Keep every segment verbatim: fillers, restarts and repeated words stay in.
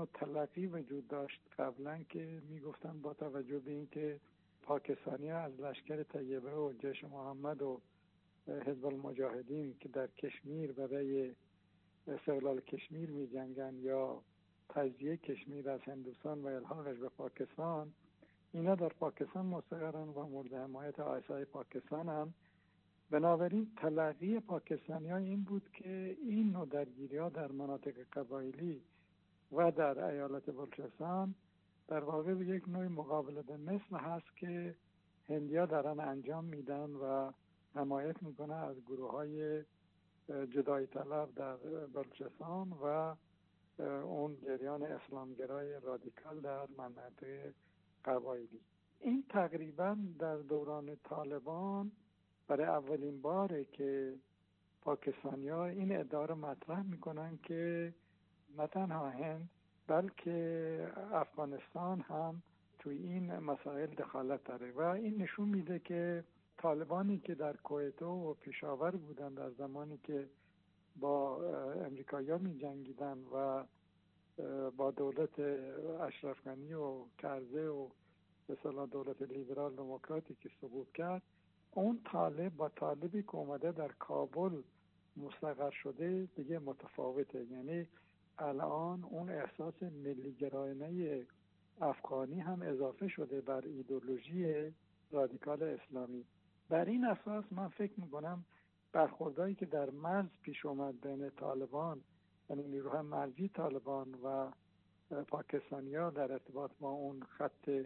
نوع تلقی وجود داشت قبلا که میگفتن با توجه به اینکه پاکستانی ها از لشکر طیبه و جیش محمد و حزب المجاهدین که در کشمیر برای استقلال کشمیر می جنگن یا تجزیه کشمیر از هندوستان و الحاقش به پاکستان، اینا در پاکستان مستقرن و مورد حمایت آیسای پاکستان هم. بنابراین تلقی پاکستانی ها این بود که این نوع درگیری ها در مناطق قبایلی و در ایالت بلوچستان در واقع یک نوع مقابله به مثل هست که هندیا دارن انجام میدن و حمایت میکنه از گروه های جدایی طلب در بلوچستان و اون جریان اسلامگرای رادیکال در مناطق قبایلی. این تقریبا در دوران طالبان برای اولین باره که پاکستانی ها این ادعا رو مطرح میکنن که نه تنها هند بلکه افغانستان هم توی این مسائل دخالت داره و این نشون میده که طالبانی که در کویت و پشاور بودن در زمانی که با امریکایی‌ها می جنگیدن و با دولت اشرف غنی و کرزی و به اصطلاح دولت لیبرال دموکراتی که سقوط کرد، اون طالب با طالبی که اومده در کابل مستقر شده دیگه متفاوته. یعنی الان اون احساس ملی گرایانه افغانی هم اضافه شده بر ایدئولوژی رادیکال اسلامی. بر این اساس من فکر میکنم برخوردایی که در مرز پیش اومد بین طالبان، یعنی نیروهای مرزی طالبان و پاکستانی‌ها در ارتباط با اون خط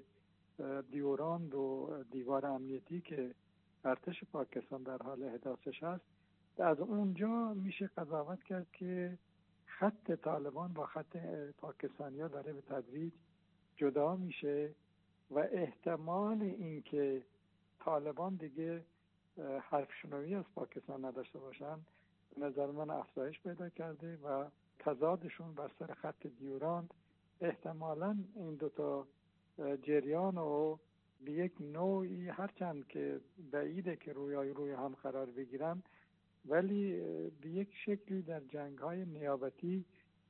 دیوراند و دیوار امنیتی که ارتش پاکستان در حال حداثتش هست، از اونجا میشه قضاوت کرد که خط طالبان با خط پاکستانی‌ها داره به تدریج جدا میشه و احتمال اینکه طالبان دیگه حرف شنوی از پاکستان نداشته باشن به نظر من افزایش پیدا کرده و تضادشون بر سر خط دیوراند احتمالاً این دوتا جریان رو به یک نوعی، هرچند که بعیده که روی روی هم قرار بگیرن، ولی به یک شکلی در جنگ‌های نیابتی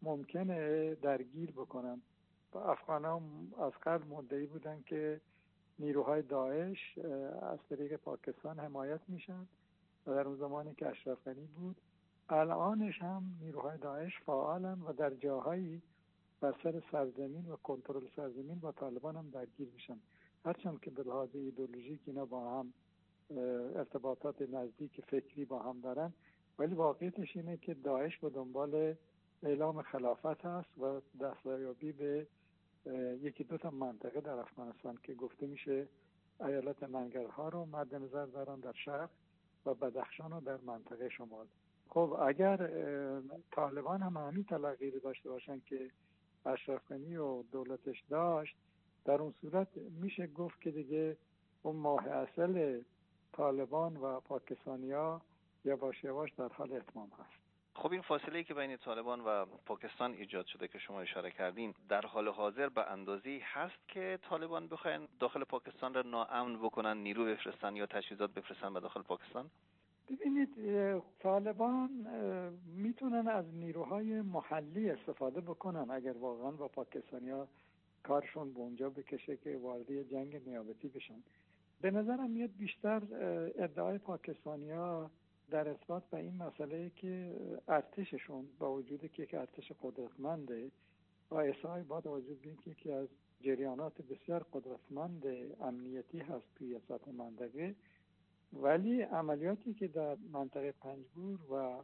ممکنه درگیر بکنن. افغان‌ها از قبل مدعی بودن که نیروهای داعش از طریق پاکستان حمایت میشن و در اون زمانی که اشرف غنی بود، الانش هم نیروهای داعش فعالن و در جاهایی بر سر سرزمین و کنترل سرزمین با طالبان هم درگیر میشن. هرچند که به لحاظ ایدئولوژیک اینا با هم ارتباطات نزدیک فکری با هم دارن، ولی واقعیتش اینه که داعش به دنبال اعلام خلافت هست و دستیابی به یکی دو تا منطقه در افغانستان که گفته میشه ایالت ننگرهار رو مد نظر دارن در شرق و بدخشان رو در منطقه شمال. خب اگر طالبان هم همین تلقی رو داشته باشن که اشرف غنی و دولتش داشت، در اون صورت میشه گفت که دیگه اون ماه اصل طالبان و پاکستانیا یواش یواش در حال اتمام هست. خب این فاصله‌ای که بین طالبان و پاکستان ایجاد شده که شما اشاره کردین، در حال حاضر به اندازه‌ای هست که طالبان بخواین داخل پاکستان را ناامن بکنن، نیرو بفرستن یا تجهیزات بفرستن به داخل پاکستان؟ ببینید، طالبان میتونن از نیروهای محلی استفاده بکنن اگر واقعا با پاکستانیا کارشون به اونجا بکشه که وارد جنگ نیابتی بشن. به نظرم میاد بیشتر ادعای پاکستانیا در اثبات به این مسئله که ارتششون با وجود که یک ارتش قدرتمنده و احسای با وجود به اینکه یکی از جریانات بسیار قدرتمند امنیتی هست توی سطح منطقه، ولی عملیاتی که در منطقه پنجگور و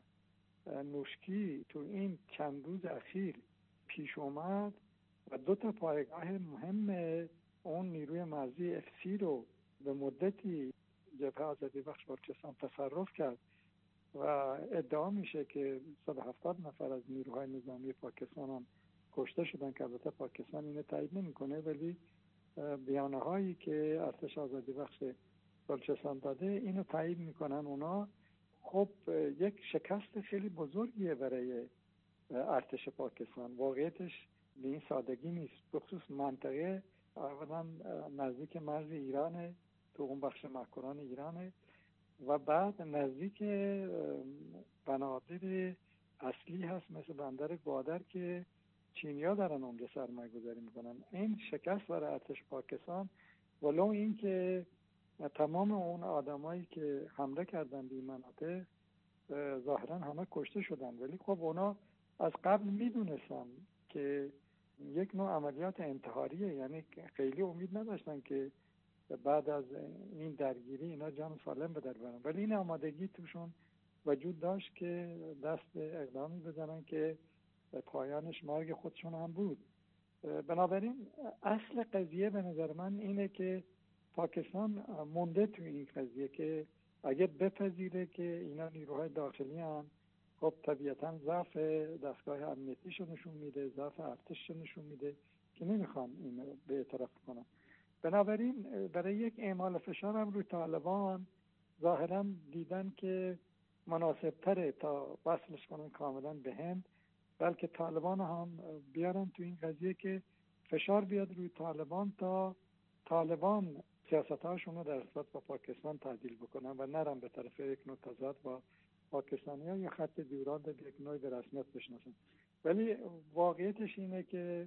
نوشکی تو این چند روز اخیر پیش اومد و دو تا پایگاه مهم اون نیروی مرزی اف سی رو به مدتی جبهه آزادی بخش بلوچستان تصرف کرد و ادعا میشه که صد و هفتاد نفر از نیروهای نظامی پاکستان هم کشته شدن که البته پاکستان اینو تایید نمیکنه، ولی بیانه هایی که ارتش آزادی بخش بلوچستان داده اینو تایید میکنن اونا. خب یک شکست خیلی بزرگیه برای ارتش پاکستان. واقعیتش به این سادگی نیست، بخصوص منطقه اولا نزدیک مرز ایرانه، تو اون بخش مکران ایرانه و بعد نزدیک بنادر اصلی هست مثل بندر گوادر که چینی‌ها دارن اونجا سرمایه گذاری میکنن. این شکست برای ارتش پاکستان، ولو این که تمام اون آدمایی که حمله کردن به این مناطق ظاهرا همه کشته شدن، ولی خب اونا از قبل میدونستن که یک نوع عملیات انتحاریه، یعنی خیلی امید نداشتن که بعد از این درگیری اینا جان سالم به در برن، ولی این آمادگی توشون وجود داشت که دست اقدامی بزنن که پایانش مرگ خودشون هم بود. بنابراین اصل قضیه به نظر من اینه که پاکستان مونده توی این قضیه که اگه بپذیره که اینا نیروهای داخلی هم، خب طبیعتا ضعف دستگاه امنیتیشو نشون میده، ضعف ارتششو نشون میده که نمیخوان اینو به اعتراف کنن. بنابراین برای یک اعمال فشار هم روی طالبان ظاهرا دیدن که مناسب تره تا وصلش کنن کاملا به هند، بلکه طالبان هم بیارن تو این قضیه که فشار بیاد روی طالبان تا طالبان سیاست‌هاشون رو در نسبت با پاکستان تعدیل بکنن و نرن به طرف یک نوع تضاد با پاکستانی‌ها یا خط دیوران به یک نوع به رسمیت بشناسن. ولی واقعیتش اینه که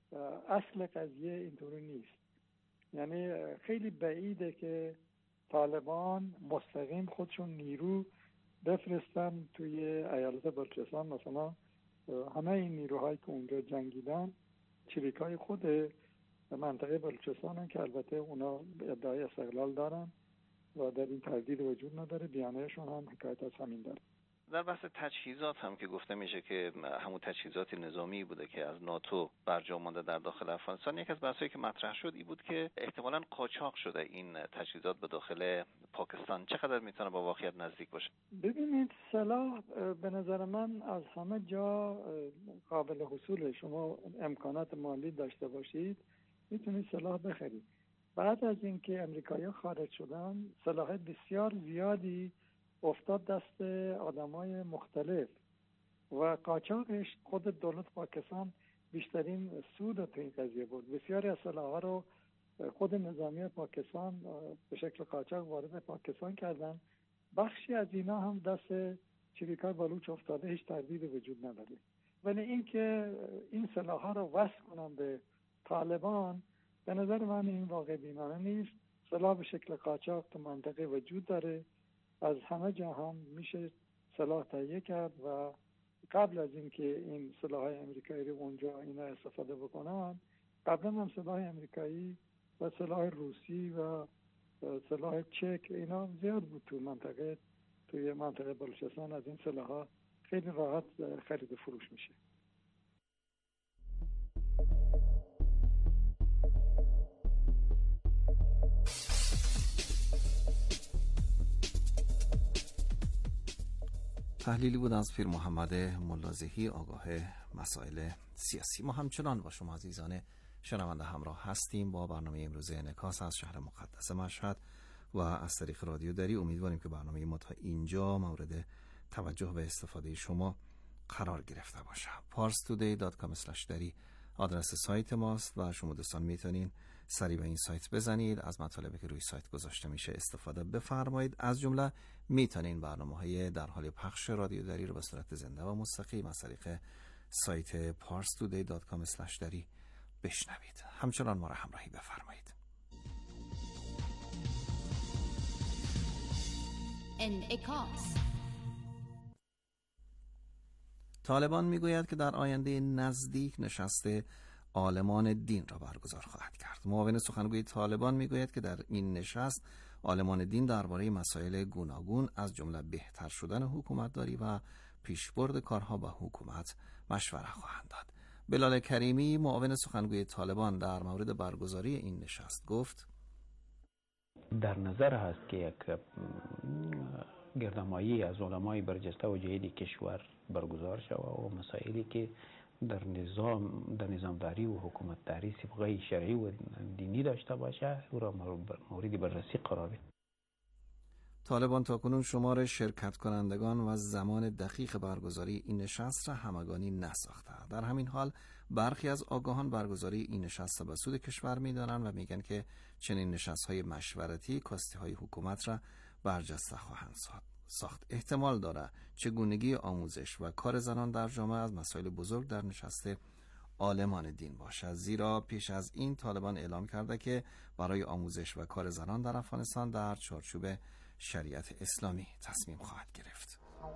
اصل قضیه اینطوری نیست. یعنی خیلی بعیده که طالبان مستقیم خودشون نیرو بفرستن توی ایالت بلوچستان. مثلا همه این نیروهایی که اونجا جنگیدن چریکای خود منطقه بلوچستان هن که البته اونا ادعای استقلال دارن و در این تردید وجود نداره، بیانیه‌شون هم حکایت از همین داره. در بحث تجهیزات هم که گفته میشه که همون تجهیزات نظامی بوده که از ناتو برجا مانده در داخل افغانستان، یک از بحثایی که مطرح شد این بود که احتمالاً قاچاق شده این تجهیزات به داخل پاکستان. چقدر میتونه با واقعیت نزدیک باشه؟ ببینید سلاح به نظر من از همه جا قابل حصوله. شما امکانات مالی داشته باشید میتونید سلاح بخرید. بعد از اینکه امریکایی‌ها خارج شدن سلاح بسیار زیادی افتاد دست آدمای مختلف و قاچاقش خود دولت پاکستان بیشترین سود تو این قضیه بود. بسیاری از سلاح‌ها رو خود نظامی پاکستان به شکل قاچاق وارد پاکستان کردن. بخشی از اینا هم دست چریکای بلوچ افتاده، هیچ تردید وجود نداره. ولی اینکه این سلاح‌ها رو وصل کنن به طالبان به نظر من این واقع بینانه نیست. سلاح به شکل قاچاق تو منطقه وجود داره، از همه جا هم میشه سلاح تهیه کرد و قبل از اینکه این سلاح‌های امریکایی رو اونجا اینا استفاده بکنن، قبلا هم سلاح امریکایی و سلاح روسی و سلاح چک اینا زیاد بود تو منطقه توی منطقه بلوچستان. از این سلاح‌ها خیلی راحت خرید و فروش میشه. تحلیلی بود از پیر محمد ملازهی، آگاه مسائل سیاسی. ما همچنان با شما عزیزان شنونده همراه هستیم با برنامه امروز انعکاس از شهر مقدس مشهد و از طریق رادیو دری. امیدواریم که برنامه ما تا اینجا مورد توجه و استفاده شما قرار گرفته باشه. پارس تودی دات کام اسلش دری آدرس سایت ماست و شما دوستان میتونین سری به این سایت بزنید، از مطالبی که روی سایت گذاشته میشه استفاده بفرمایید. از جمله میتونین برنامه‌های در حال پخش رادیو دری رو به صورت زنده و مستقیم از طریق سایت پارس تودی دات کام اسلش دری بشنوید. همچنان ما را همراهی بفرمایید. انعکاس. طالبان میگوید که در آینده نزدیک نشست عالمان دین را برگزار خواهد کرد. معاون سخنگوی طالبان میگوید که در این نشست عالمان دین درباره مسائل گوناگون از جمله بهتر شدن حکومتداری و پیشبرد کارها با حکومت مشوره خواهند داد. بلال کریمی معاون سخنگوی طالبان در مورد برگزاری این نشست گفت: در نظر هست که یک گردهمایی از علمای برجسته و جدید کشور برگزار شود و مسائلی که در نظام در نظامداری و حکومتداری سابقه شرعی و دینی داشته باشه او را مورد بررسی قرار بده. طالبان تاکنون شمار شرکت کنندگان و زمان دقیق برگزاری این نشست را همگانی نساخته. در همین حال برخی از آگاهان برگزاری این نشست را به سود کشور می‌دانند و میگن که چنین نشست‌های مشورتی کاستی‌های حکومت را برجسته خواهند ساخت. احتمال داره چگونگی آموزش و کار زنان در جامعه از مسائل بزرگ در نشست عالمان دین باشد، زیرا پیش از این طالبان اعلام کرده که برای آموزش و کار زنان در افغانستان در چارچوب شریعت اسلامی تصمیم خواهد گرفت.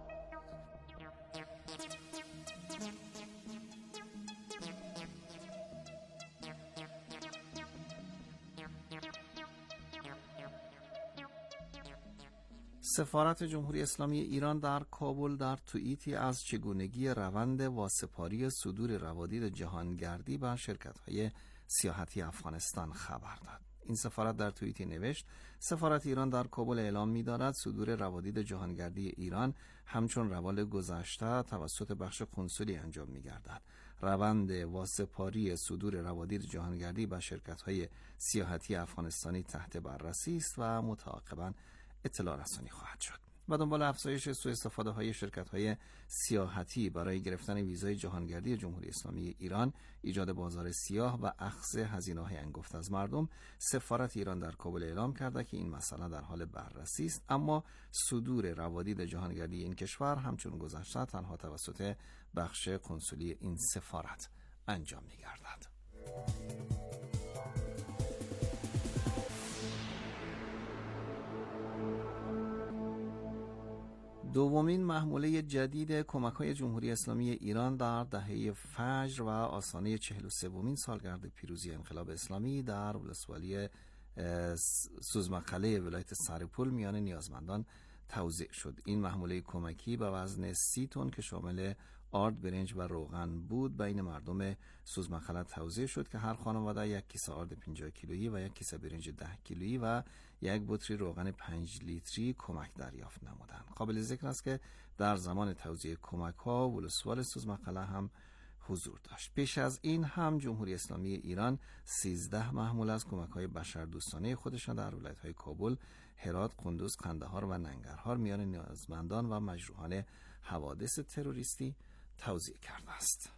سفارت جمهوری اسلامی ایران در کابل در توییتی از چگونگی روند واسپاری صدور روادید جهانگردی به شرکت‌های سیاحتی افغانستان خبر داد. این سفارت در توییتی نوشت: سفارت ایران در کابل اعلام می‌دارد صدور روادید جهانگردی ایران همچون روال گذشته توسط بخش کنسولی انجام می‌گردد. روند واسپاری صدور روادید جهانگردی به شرکت‌های سیاحتی افغانستانی تحت بررسی است و متعاقباً اطلاع رسانی خواهد شد. و دنبال افزایش سوء استفاده های شرکت های سیاحتی برای گرفتن ویزای جهانگردی جمهوری اسلامی ایران، ایجاد بازار سیاه و اخذ هزینه های انگفت از مردم، سفارت ایران در کابل اعلام کرده که این مسئله در حال بررسی است، اما صدور روادید جهانگردی این کشور همچون گذشته تنها توسط بخش کنسولی این سفارت انجام می گردد. دومین محموله جدید کمک‌های جمهوری اسلامی ایران در دهه فجر و آستانه چهل و سومین سالگرد پیروزی انقلاب اسلامی در ولسوالی سوزمقله ولایت سرپل میان نیازمندان توزیع شد. این محموله کمکی به وزن سی تن که شامل آرد، برنج و روغن بود بین مردم سوزمقله توزیع شد که هر خانواده یک کیسه آرد پنجاه کیلویی و یک کیسه برنج ده کیلویی و یک بطری روغن پنج لیتری کمک دریافت نمودند. قابل ذکر است که در زمان توزیع کمک ها ولسوال سوزمقله هم حضور داشت. پیش از این هم جمهوری اسلامی ایران سیزده محمول از کمک های بشردوستانه خودشان در ولایت های کابل، هرات، قندوز، قندهار و ننگرهار میان نیازمندان و مجروحان حوادث تروریستی توزیع کرده است.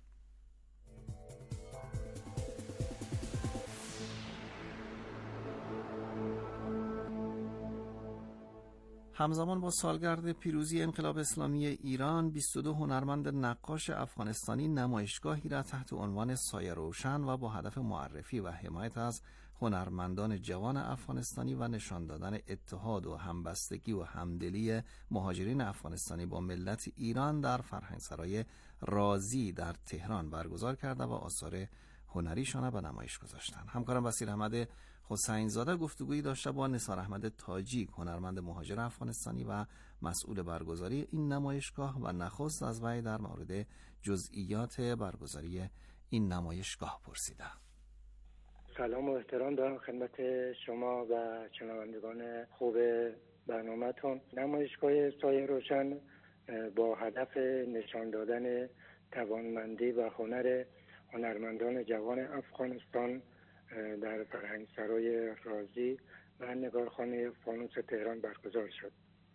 همزمان با سالگرد پیروزی انقلاب اسلامی ایران، بیست و دو هنرمند نقاش افغانستانی نمایشگاهی را تحت عنوان سایه روشن و با هدف معرفی و حمایت از هنرمندان جوان افغانستانی و نشان دادن اتحاد و همبستگی و همدلی مهاجرین افغانستانی با ملت ایران در فرهنگسرای رازی در تهران برگزار کرده و آثار هنریشان به نمایش گذاشتند. همکارم بصیر احمد حسین زاده گفتگویی داشته با نثار احمد تاجیک، هنرمند مهاجر افغانستانی و مسئول برگزاری این نمایشگاه، و نخست از وی در مورد جزئیات برگزاری این نمایشگاه پرسیده. سلام و احترام دارم خدمت شما و شنوندگان خوب برنامه‌تون. نمایشگاه سایه روشن با هدف نشان دادن توانمندی و هنر هنرمندان جوان افغانستان در فرهنگسرای رازی و نگارخانه فانوس تهران برگزار شد.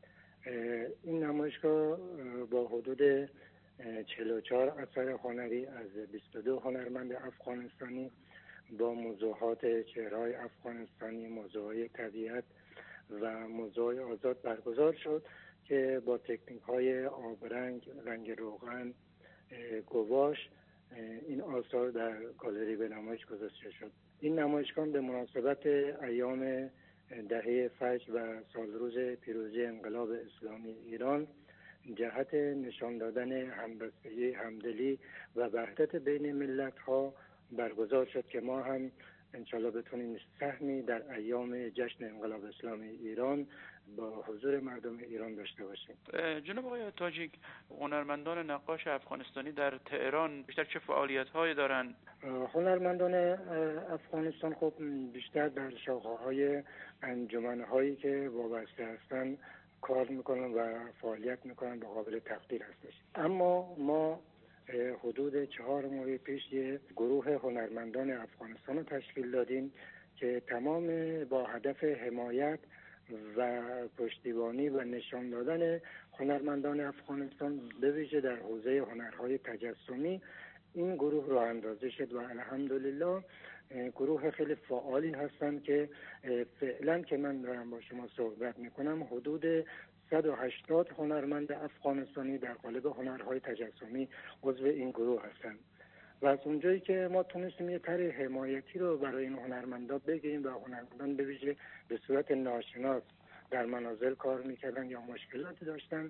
این نمایشگاه با حدود چهل و چهار اثر هنری از بیست و دو هنرمند افغانستانی با موضوعات چهره‌های افغانستانی، موضوعهای طبیعت و موضوعهای آزاد برگزار شد که با تکنیک‌های آبرنگ، رنگ روغن، گواش این آثار در گالری به نمایش گذاشته شد. این نمایشگاه به مناسبت ایام دهه فجر و سالروز پیروزی انقلاب اسلامی ایران جهت نشان دادن همبستگی، همدلی و وحدت بین ملت‌ها برگزار شد که ما هم انشالله بتونیم سهمی در ایام جشن انقلاب اسلامی ایران با حضور مردم ایران داشته باشیم. جناب آقای تاجیک، هنرمندان نقاش افغانستانی در تهران بیشتر چه فعالیت‌هایی دارند؟ هنرمندان افغانستان خب بیشتر در شاخه‌های انجمن‌هایی که وابسته هستند کار میکنن و فعالیت میکنن با قابل تقدیر هستش. اما ما حدود چهار ماه پیش یه گروه هنرمندان افغانستان رو تشکیل دادیم که تمام با هدف حمایت و پشتیبانی و نشان دادن هنرمندان افغانستان به ویژه در حوزه هنرهای تجسمی این گروه راه اندازی شد و الحمدلله گروه خیلی فعالی هستند که فعلا که من دارم با شما صحبت میکنم حدود صد و هشتاد هنرمند افغانستانی در قالب هنرهای تجسمی عضو این گروه هستند و از اونجایی که ما تونستیم یه طرح حمایتی رو برای این هنرمندان بگیریم و هنرمندان به ویژه به صورت ناشناس در منازل کار میکردن یا مشکلاتی داشتن،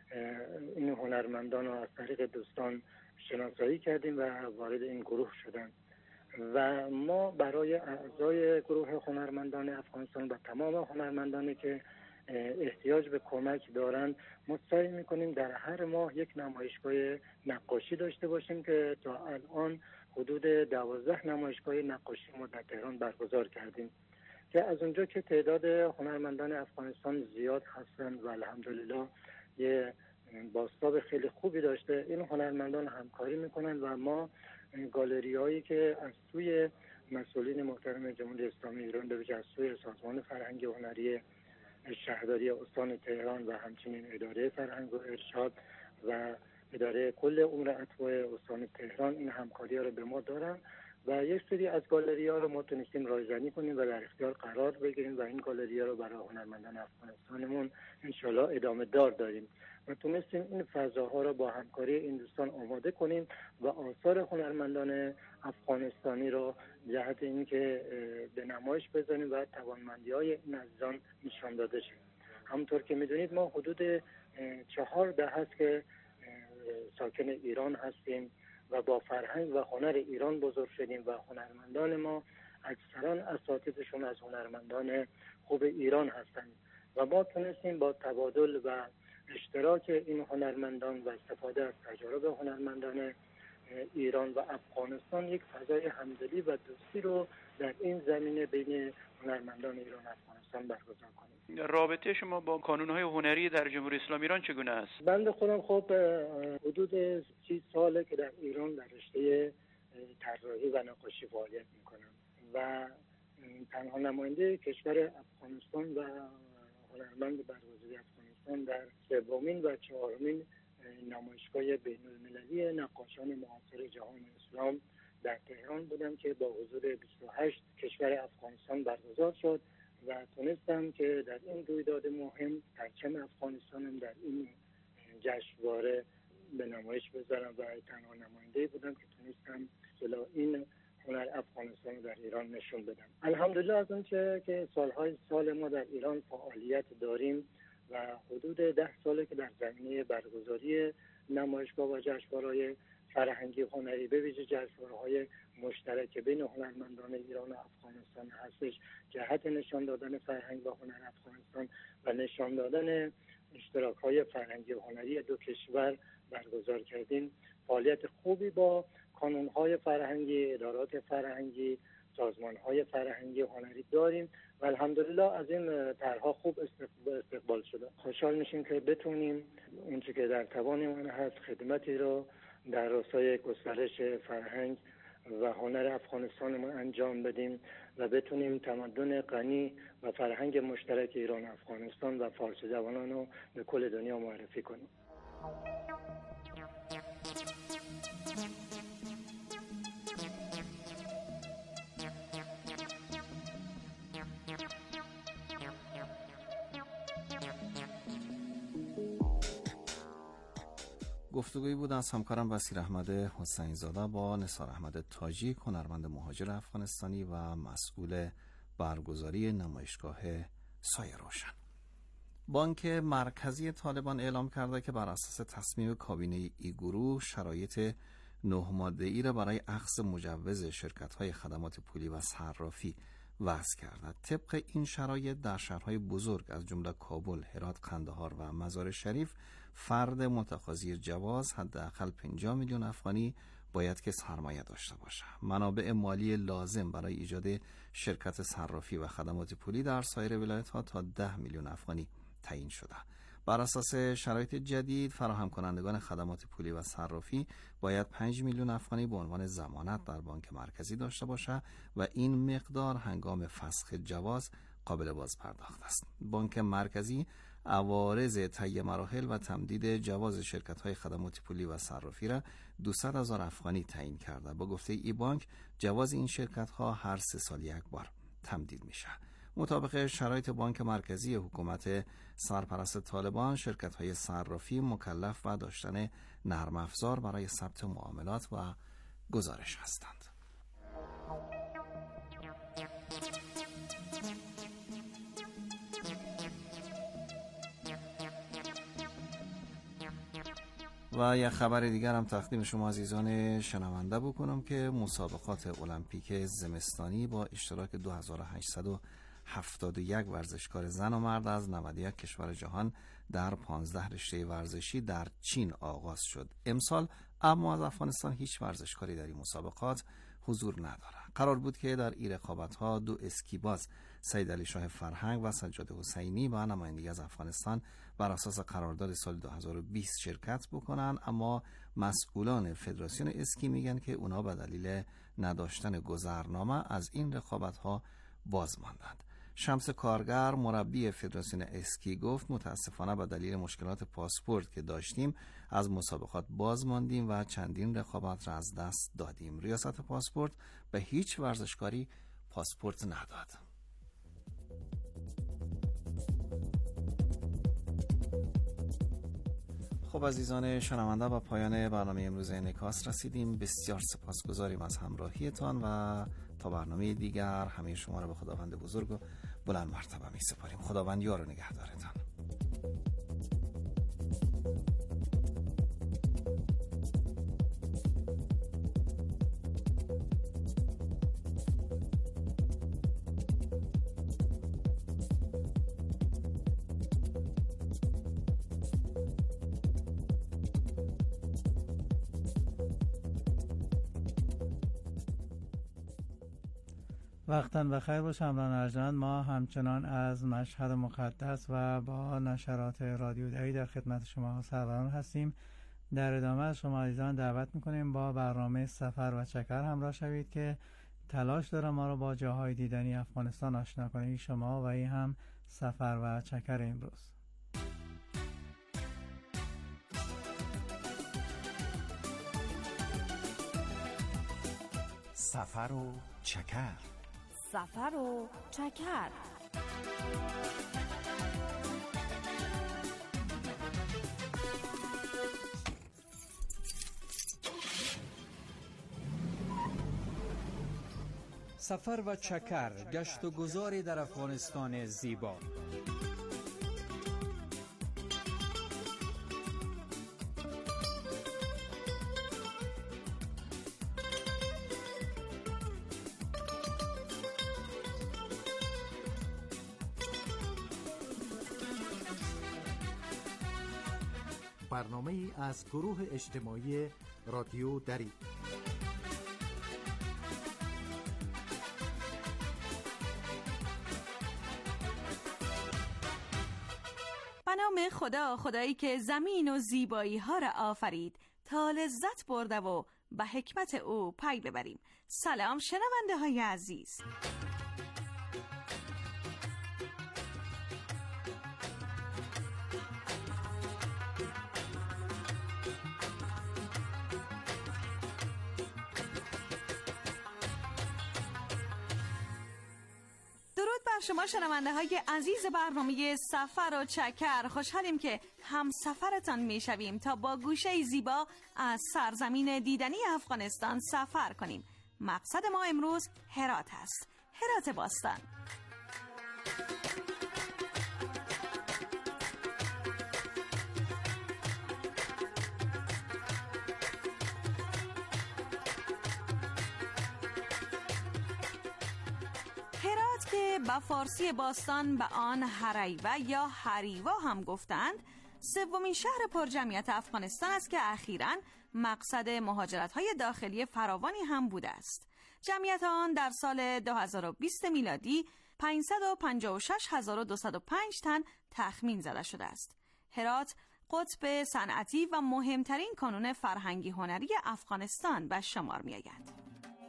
این هنرمندان رو از طریق دوستان شناسایی کردیم و وارد این گروه شدن و ما برای اعضای گروه هنرمندان افغانستان و تمام هنرمندانی که احتیاج به کمک دارند ما سعی میکنیم در هر ماه یک نمایشگاه نقاشی داشته باشیم که تا الان حدود دوازده نمایشگاه نقاشی ما در تهران برگزار کردیم که از اونجا که تعداد هنرمندان افغانستان زیاد هستند و الحمدلله یه بازتاب خیلی خوبی داشته، این هنرمندان همکاری میکنن و ما گالری هایی که از سوی مسئولین محترم جمهوری اسلامی ایران به ویژه از سوی سازمان فرهنگ هنری شهرداری استان تهران و همچنین اداره فرهنگ و ارشاد و اداره کل امور اتباع استان تهران این همکاری ها رو به ما دارن و یک سری از گالری ها رو ما تونستیم رایزنی کنیم و در اختیار قرار بگیریم و این گالری ها رو برای هنرمندان افغانستانمون انشالله ادامه دار داریم و تونستیم این فضاها رو با همکاری این دوستان آماده کنیم و آثار هنرمندان افغانستانی رو جهت اینکه به نمایش بذاریم و توانمندی های این عزیزان نشان داده شد. همونطور که میدونید ما حدود چهار دهه هست که ساکن ایران هستیم و با فرهنگ و هنر ایران بزرگ شدیم و هنرمندان ما اکثرا اساتیدشون از هنرمندان خوب ایران هستند و ما تونستیم با تبادل و اشتراک این هنرمندان و استفاده از تجارب هنرمندان ایران و افغانستان یک فضای همدلی و دوستی رو در این زمینه بین هنرمندان ایران و افغانستان برگزار کنیم. رابطه شما با کانون‌های هنری در جمهوری اسلامی ایران چگونه است؟ بنده خودم خب حدود سی ساله که در ایران در رشته طراحی و نقاشی فعالیت میکنم و تنها نماینده کشور افغانستان و هنرمند برگزیده افغانستان در سومین و چهارمین نمایشگاه بین‌المللی نقاشان معاصر جهان اسلام در تهران بودم که با حضور بیست و هشت کشور افغانستان برگزار شد و تونستم که در این رویداد مهم پرچم افغانستانم در این جشنواره به نمایش بذارم و تنها نماینده بودم که تونستم اصطلاح این هنر افغانستان در ایران نشون بدم. الحمدلله از اون چه که سالهای سال ما در ایران فعالیت داریم و حدود ده ساله که در زمینه برگزاری نمایشگاه و جشنواره‌های فرهنگی هنری به ویژه جشنواره‌های مشترک بین هنرمندان ایران و افغانستان هستش، جهت نشان دادن فرهنگ و هنر افغانستان و نشان دادن اشتراک‌های فرهنگی و هنری دو کشور برگزار کردیم. فعالیت خوبی با کانون‌های فرهنگی، ادارات فرهنگی، سازمان‌های فرهنگی هنری داریم و الحمدلله از این طرح‌ها خوب استقبال شده. خوشحال میشیم که بتونیم اونچه که در توانمون هست خدمتی رو در راستای گسترش فرهنگ و هنر افغانستان ما انجام بدیم و بتونیم تمدن غنی و فرهنگ مشترک ایران، افغانستان و فارسی زبانان رو به کل دنیا معرفی کنیم. گفتگویی بود از همکارم بصیر احمد حسین زاده با نثار احمد تاجیک، هنرمند مهاجر افغانستانی و مسئول برگزاری نمایشگاه سایه روشن. بانک مرکزی طالبان اعلام کرده که بر اساس تصمیم کابینه ای گروه شرایط نه ماده‌ای را برای اخذ مجوز شرکت‌های خدمات پولی و صرافی وضع کرده. طبق این شرایط در شهرهای بزرگ از جمله کابل، هرات، قندهار و مزار شریف فرد متقاضی جواز حداقل پنجاه میلیون افغانی باید که سرمایه داشته باشه. منابع مالی لازم برای ایجاد شرکت صرافی و خدمات پولی در سایر ولایت‌ها تا ده میلیون افغانی تعیین شده. بر اساس شرایط جدید فراهم کنندگان خدمات پولی و صرافی باید پنج میلیون افغانی به عنوان ضمانت در بانک مرکزی داشته باشه و این مقدار هنگام فسخ جواز قابل بازپرداخت است. بانک مرکزی عوارض طی مراحل و تمدید جواز شرکت‌های خدمات پولی و صرافی را دویست هزار افغانی تعیین کرده. با گفته ای بانک جواز این شرکت‌ها هر سه سال یک بار تمدید میشه. مطابق شرایط بانک مرکزی حکومت سرپرست طالبان، شرکت‌های صرافی مکلف و داشتن نرم افزار برای ثبت معاملات و گزارش هستند. و یک خبر دیگر هم تقدیم شما عزیزان شنونده بکنم که مسابقات المپیک زمستانی با اشتراک دو هزار و هشتصد و هفتاد و یک ورزشکار زن و مرد از نود و یک کشور جهان در پانزده رشته ورزشی در چین آغاز شد. امسال اما از افغانستان هیچ ورزشکاری در این مسابقات حضور نداره. قرار بود که در این رقابت‌ها دو اسکیباز سید علی شاه فرهنگ و سجاد حسینی با نمایندگی از افغانستان بر اساس قرارداد سال دو هزار و بیست شرکت بکنن، اما مسئولان فدراسیون اسکی میگن که اونا به دلیل نداشتن گذرنامه از این رقابت‌ها باز ماندند. شمس کارگر مربی فدراسیون اسکی گفت متاسفانه به دلیل مشکلات پاسپورت که داشتیم از مسابقات باز ماندیم و چندین رقابت را از دست دادیم. ریاست پاسپورت به هیچ ورزشکاری پاسپورت نداد. خب عزیزان شنونده، با پایان برنامه امروز انعکاس رسیدیم. بسیار سپاسگزاریم از همراهیتان و تا برنامه دیگر همه شما را به خداوند بزرگ و بلند مرتبه می سپاریم. خداوند یار و نگهدارتان. وقتاً بخیر باش امران ارجمند. ما همچنان از مشهد مقدس و با نشرات رادیو دری در خدمت شما سروران هستیم. در ادامه از شما عزیزان دعوت میکنیم با برنامه سفر و چکر همراه شوید که تلاش داره ما رو با جاهای دیدنی افغانستان آشنا کنید. شما و این هم سفر و چکر امروز. سفر و چکر سفر و چکر سفر و چکر، گشت و گذاری در افغانستان زیبا. برنامه ای از گروه اجتماعی رادیو دری. به نام خدا، خدایی که زمین و زیبایی ها را آفرید تا لذت برده و به حکمت او پی ببریم. سلام شنونده های عزیز. شما شنونده های عزیز برنامه سفر و چکر، خوشحالیم که هم سفرتان می شویم تا با گوشه زیبا از سرزمین دیدنی افغانستان سفر کنیم. مقصد ما امروز هرات است، هرات باستان. با فارسی باستان به آن هریوه یا هریوا هم گفتند، سومین شهر پرجمعیت افغانستان است که اخیراً مقصد مهاجرت‌های داخلی فراوانی هم بوده است. جمعیت آن در سال دو هزار و بیست میلادی پانصد و پنجاه و شش هزار و دویست و پنج تن تخمین زده شده است. هرات قطب صنعتی و مهمترین کانون فرهنگی هنری افغانستان به شمار می‌آید.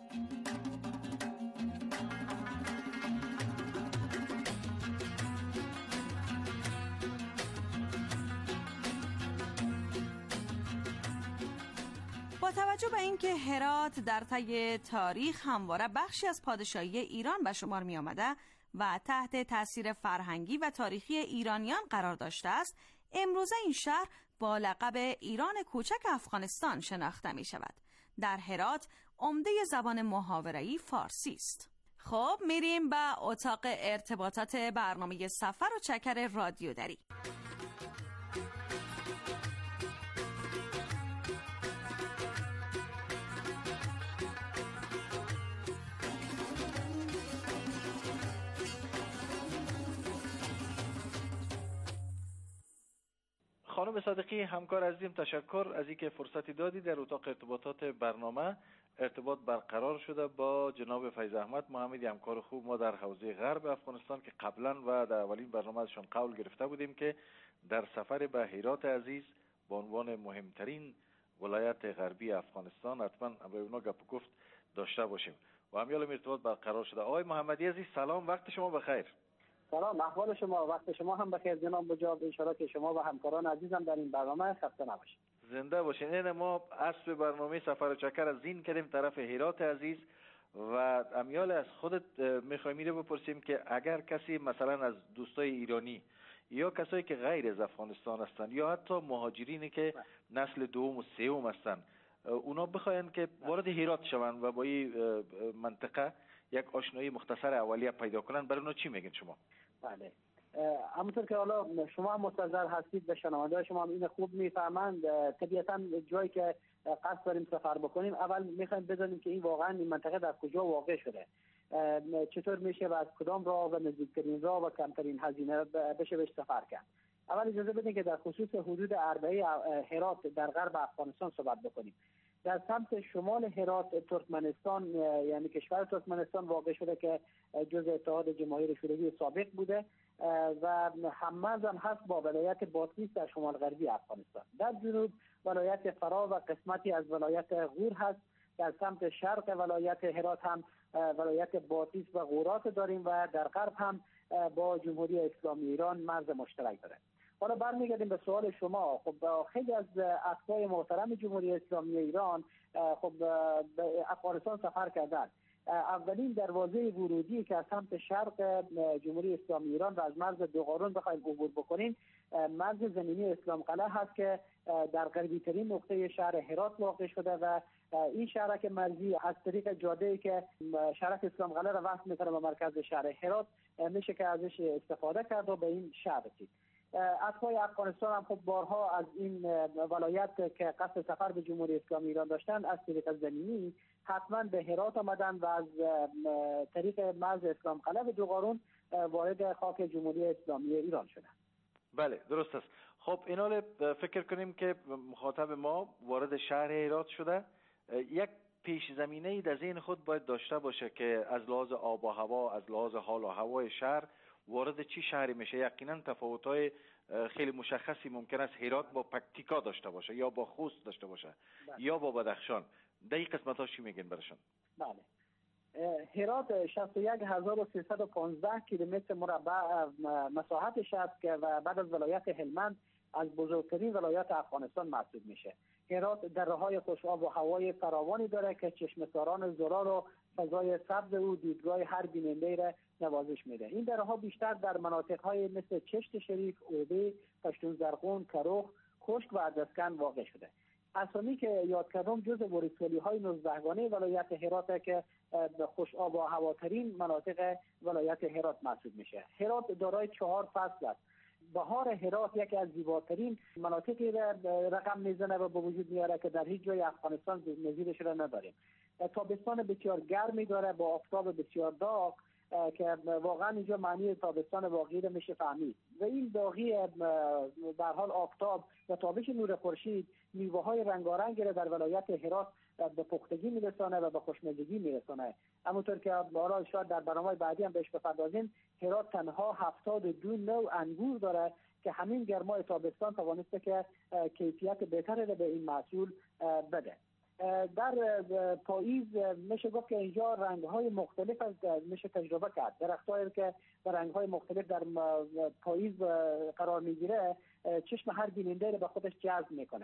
با توجه به اینکه هرات در طی تاریخ همواره بخشی از پادشاهی ایران به شمار می آمده و تحت تاثیر فرهنگی و تاریخی ایرانیان قرار داشته است، امروزه این شهر با لقب ایران کوچک افغانستان شناخته می شود. در هرات عمده زبان محاوره‌ای فارسی است. خب میریم به اتاق ارتباطات برنامه سفر و چکر رادیو دری. خانم صادقی همکار عزیزم، تشکر از اینکه فرصتی دادی در اتاق ارتباطات برنامه ارتباط برقرار شده با جناب فیض احمد محمدی، همکار خوب ما در حوزه غرب افغانستان که قبلا و در اولین برنامه ازشان قول گرفته بودیم که در سفر به هرات عزیز به عنوان مهمترین ولایت غربی افغانستان حتما به اونا گپ گفت داشته باشیم و همیال ارتباط برقرار شده. آقای محمدی عزیز سلام، وقت شما بخیر. سلام، احوال شما؟ وقت شما هم بخیر جناب مجاب. ان شاء الله که شما و همکاران عزیزم در این برنامه خسته نباشید. زنده باشین. این ما اسب برنامه سفر و چکر از این کردیم طرف هرات عزیز و امیال از خودت میخوایم میره بپرسیم که اگر کسی مثلا از دوستای ایرانی یا کسایی که غیر از افغانستان هستند یا حتی مهاجرینی که نسل دوم و سوم هستند اونا بخواین که وارد هرات شوند و با این منطقه یک آشنایی مختصر اولیه پیدا کنن، برای اونا چی میگین شما؟ بله، همونطور که حالا شما هم مستظر هستید و شنونده شما هم این خوب میفهمند، طبیعتا جایی که قصد داریم سفر بکنیم اول میخوایم بدونیم که این واقعا این منطقه در کجا واقع شده، چطور میشه و از کدام راه و نزدیکترین راه و کمترین هزینه بشه بهش سفر کرد. اول اجازه بدین که در خصوص حدود اربعه هرات در غرب افغانستان صحبت بکنیم. در سمت شمال هرات ترکمنستان، یعنی کشور ترکمنستان واقع شده که جزء اتحاد جماهیر شوروی سابق بوده و هم‌مرز هم هست با ولایت باتیس در شمال غربی افغانستان. در جنوب ولایت فرا و قسمتی از ولایت غور هست. در سمت شرق ولایت هرات هم ولایت باتیس و غورات داریم و در غرب هم با جمهوری اسلامی ایران مرز مشترک داره. حالا برمیگردیم به سوال شما. خب خیلی از اتباع محترم جمهوری اسلامی ایران خب به افغانستان سفر کردند. اولین دروازه ورودی که از سمت شرق جمهوری اسلامی ایران و از مرز دوغارون بخوایم عبور بکنیم مرز زمینی اسلام قلعه هست که در غربی ترین نقطه شهر هرات واقع شده و این شهرک مرزی از طریق جاده‌ای که شهرک اسلام قلعه را وصل میکنه به مرکز شهر هرات میشه که ازش استفاده کرد و به این شهر رسید. اتباع افغانستان هم خب بارها از این ولایت که قصد سفر به جمهوری اسلامی ایران داشتن از طریق زمینی حتما به هرات آمدن و از طریق مرز اسلام قلعه به دوغارون وارد خاک جمهوری اسلامی ایران شدن. بله درست است. خب اینا فکر کنیم که مخاطب ما وارد شهر هرات شده، یک پیش زمینه‌ای در ذهن خود باید داشته باشه که از لحاظ آب و هوا، از لحاظ حال و هوای شهر وارد چی شهری میشه. یقینا تفاوت‌های خیلی مشخصی ممکن است هرات با پکتیکا داشته باشه یا با خوست داشته باشه بله. یا با بدخشان. در این قسمت‌ها چی میگین برشون؟ بله، هرات شصت و یک هزار و سیصد و پانزده کیلومتر مربع مساحتش است که و بعد از ولایت هلمند از بزرگترین ولایات افغانستان محسوب میشه. هرات دره‌های خوش‌آب و هوای فراوانی داره که چشمه‌ساران زرار و فضای سبز او دیدگاه هر بیننده را نوازش میده. این دره‌ها بیشتر در مناطق‌های مثل چشت شریف، اوبه، پشتون زرغون، کروخ، خشک و اردسکن واقع شده. اسامی که یاد کردم جز ولسوالی‌های نوزدهگانه ولایت هرات که خوش آب و هواترین مناطق ولایت هرات محسوب میشه. هرات دارای چهار فصل است. بهار هرات یکی از زیباترین مناطقی را رقم میزنه و به وجود میاره که در هیچ جای افغانستان نظیرش را نداریم. تابستان بسیار گرمی داره با آفتاب بسیار داغ که واقعا اینجا معنی تابستان واقعی رو میشه فهمید و این داغی به حال آفتاب و تابش نور خورشید میوه‌های رنگارنگ را در ولایت هرات به پختگی میرسانه و به خوشمزگی میرسانه. همونطور که حالا شاید در برنامه بعدی هم بهش بپردازیم، هرات تنها هفتاد و دو نوع انگور داره که همین گرمای تابستان توانسته که کیفیت بهتری به این محصول بده. در پاییز میشه گفت که اینجا رنگ‌های مختلف میشه تجربه کرد. درخت‌هایی که در رنگ‌های مختلف در پاییز قرار میگیره چشم هر بیننده رو به خودش جذب میکنه.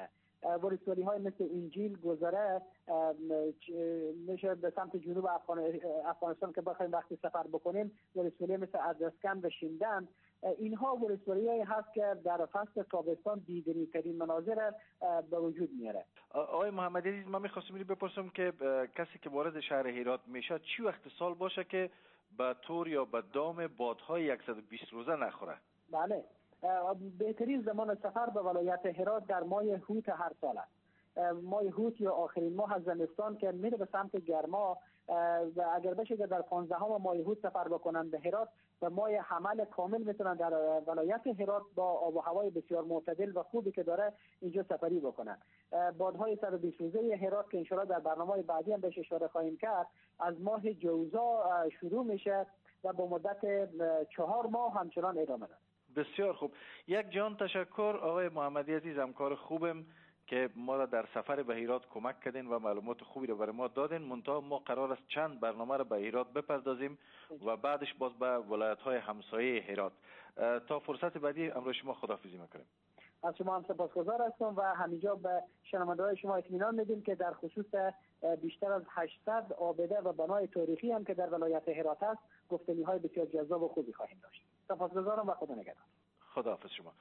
ولسوالی های مثل انجیل، گذره، میشه به سمت جنوب افغانستان که بخوایم وقتی سفر بکنیم ولسوالی مثل ادرسکن و شیندن، اینها ولسوالی هایی هست که در فصل تابستان دیدنی ترین مناظر به وجود میاره. آقای محمدی عزیز، من میخواستم اینو بپرسم که کسی که وارد شهر هرات میشه چی وقت سال باشه که به تور یا به دام بادهای صد و بیست روزه نخوره؟ بله، بهترین زمان سفر به ولایت هرات در ماه هوت هر سال است. ماه هوت یا آخرین ماه از زمستان که میره به سمت گرما و اگر بشه که در پانزدهم ماه هوت سفر بکنن به هرات، و ماه حمل کامل میتونن در ولایت هرات با آب و هوای بسیار معتدل و خوبی که داره اینجا سفری بکنن. بادهای صد و بیست روزه هرات که انشالله در برنامه بعدی هم بهش اشاره خواهیم کرد، از ماه جوزا شروع میشه و با مدت چهار ماه همچنان ادامه داره. بسیار خوب. یک جان تشکر آقای محمدی عزیز، همکار خوبم که ما را در سفر به هرات کمک کردین و معلومات خوبی را برای ما دادین. منتها ما قرار است چند برنامه را به هرات بپردازیم و بعدش باز به ولایت‌های همسایه هرات. تا فرصت بعدی امروز شما خداحافظی می‌کنیم. از شما هم سپاسگزار هستم و همینجا به شنونده‌های شما اطمینان میدیم که در خصوص بیشتر از هشتصد آبده و بنای تاریخی هم که در ولایت هرات است گفتگوهای بسیار جذاب و خوبی خواهیم داشت. سپاسگزارم و خدا نگهدار. خداحافظ شما.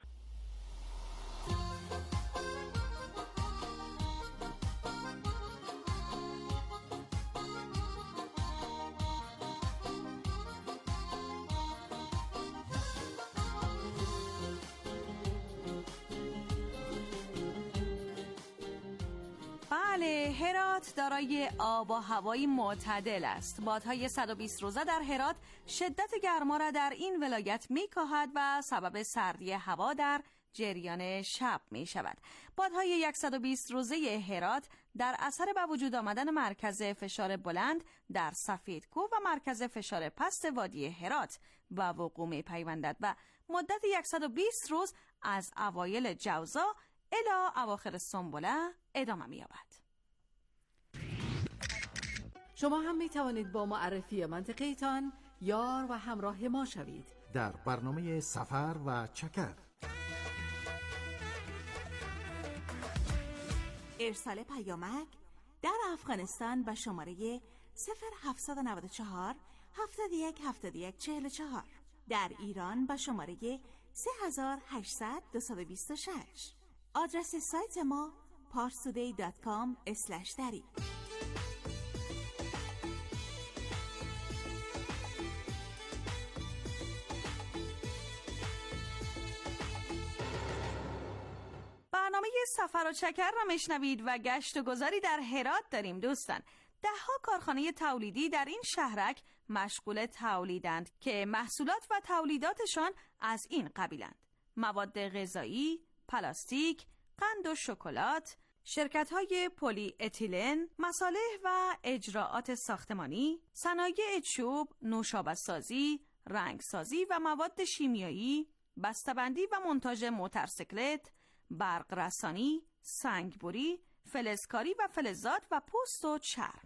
بله، هرات دارای آب و هوایی معتدل است. بادهای صد و بیست روزه در هرات شدت گرما را در این ولایت می‌کاهد و سبب سردی هوا در جریان شب می شود. بادهای صد و بیست روزه هرات در اثر به وجود آمدن مرکز فشار بلند در سفیدکوه و مرکز فشار پست وادی هرات و وقوع می پیوندد و مدت صد و بیست روز از اوایل جوزا الی اواخر سنبله ادامه می یابد. شما هم می توانید با معرفی منطقه‌تان یار و همراه ما شوید در برنامه سفر و چکر. ارسال پیامک در افغانستان به شماره صفر هفتصد و نود و چهار هفتاد و یک هفتاد و یک چهل و چهار، در ایران به شماره سه هزار و هشتصد دویست و بیست و شش. آدرس سایت ما پارستودی دات کام اسلش دری. برنامه سفر و چکر را میشنوید و گشت و گذاری در هرات داریم دوستان. ده ها کارخانه تولیدی در این شهرک مشغول تولیدند که محصولات و تولیداتشان از این قبیلند: مواد غذایی، پلاستیک، قند و شکلات، شرکت‌های پلی اتیلن، مصالح و اجراعات ساختمانی، صنایع چوب، نوشابه‌سازی، رنگسازی و مواد شیمیایی، بسته‌بندی و منتاژ موتورسیکلت، برق رسانی، سنگبری، فلزکاری و فلزات و پوست و چرم.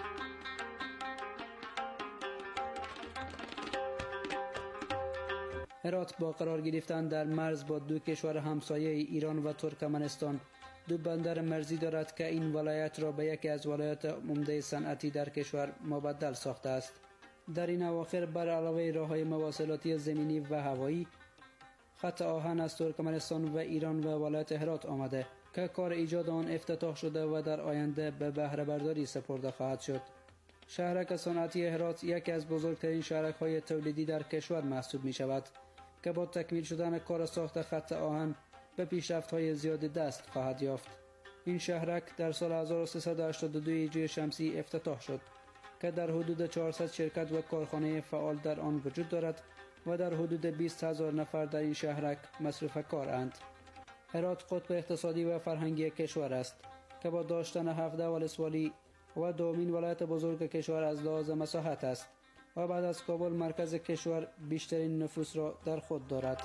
هرات با قرار گرفتن در مرز با دو کشور همسایه ایران و ترکمنستان دو بندر مرزی دارد که این ولایت را به یکی از ولایات عمده صنعتی در کشور مبدل ساخته است. در این اواخر بر علاوه راه‌های مواصلاتی زمینی و هوایی، خط آهن از ترکمنستان و ایران و ولایت هرات آمده که کار ایجاد آن افتتاح شده و در آینده به بهره برداری سپرده خواهد شد. شهرک صنعتی هرات یکی از بزرگترین شهرک‌های تولیدی در کشور محسوب می شود که با تکمیل شدن کار ساخت خط آهن به پیشرفت‌های زیاد دست خواهد یافت. این شهرک در سال هزار و سیصد و هشتاد و دو هجری شمسی افتتاح شد که در حدود چهارصد شرکت و کارخانه فعال در آن وجود دارد و در حدود بیست هزار نفر در این شهرک مصروف کارند. هرات قطب اقتصادی و فرهنگی کشور است که با داشتن هفده ولسوالی و دومین ولایت بزرگ کشور از لحاظ مساحت است و بعد از کابل مرکز کشور بیشترین نفوس را در خود دارد.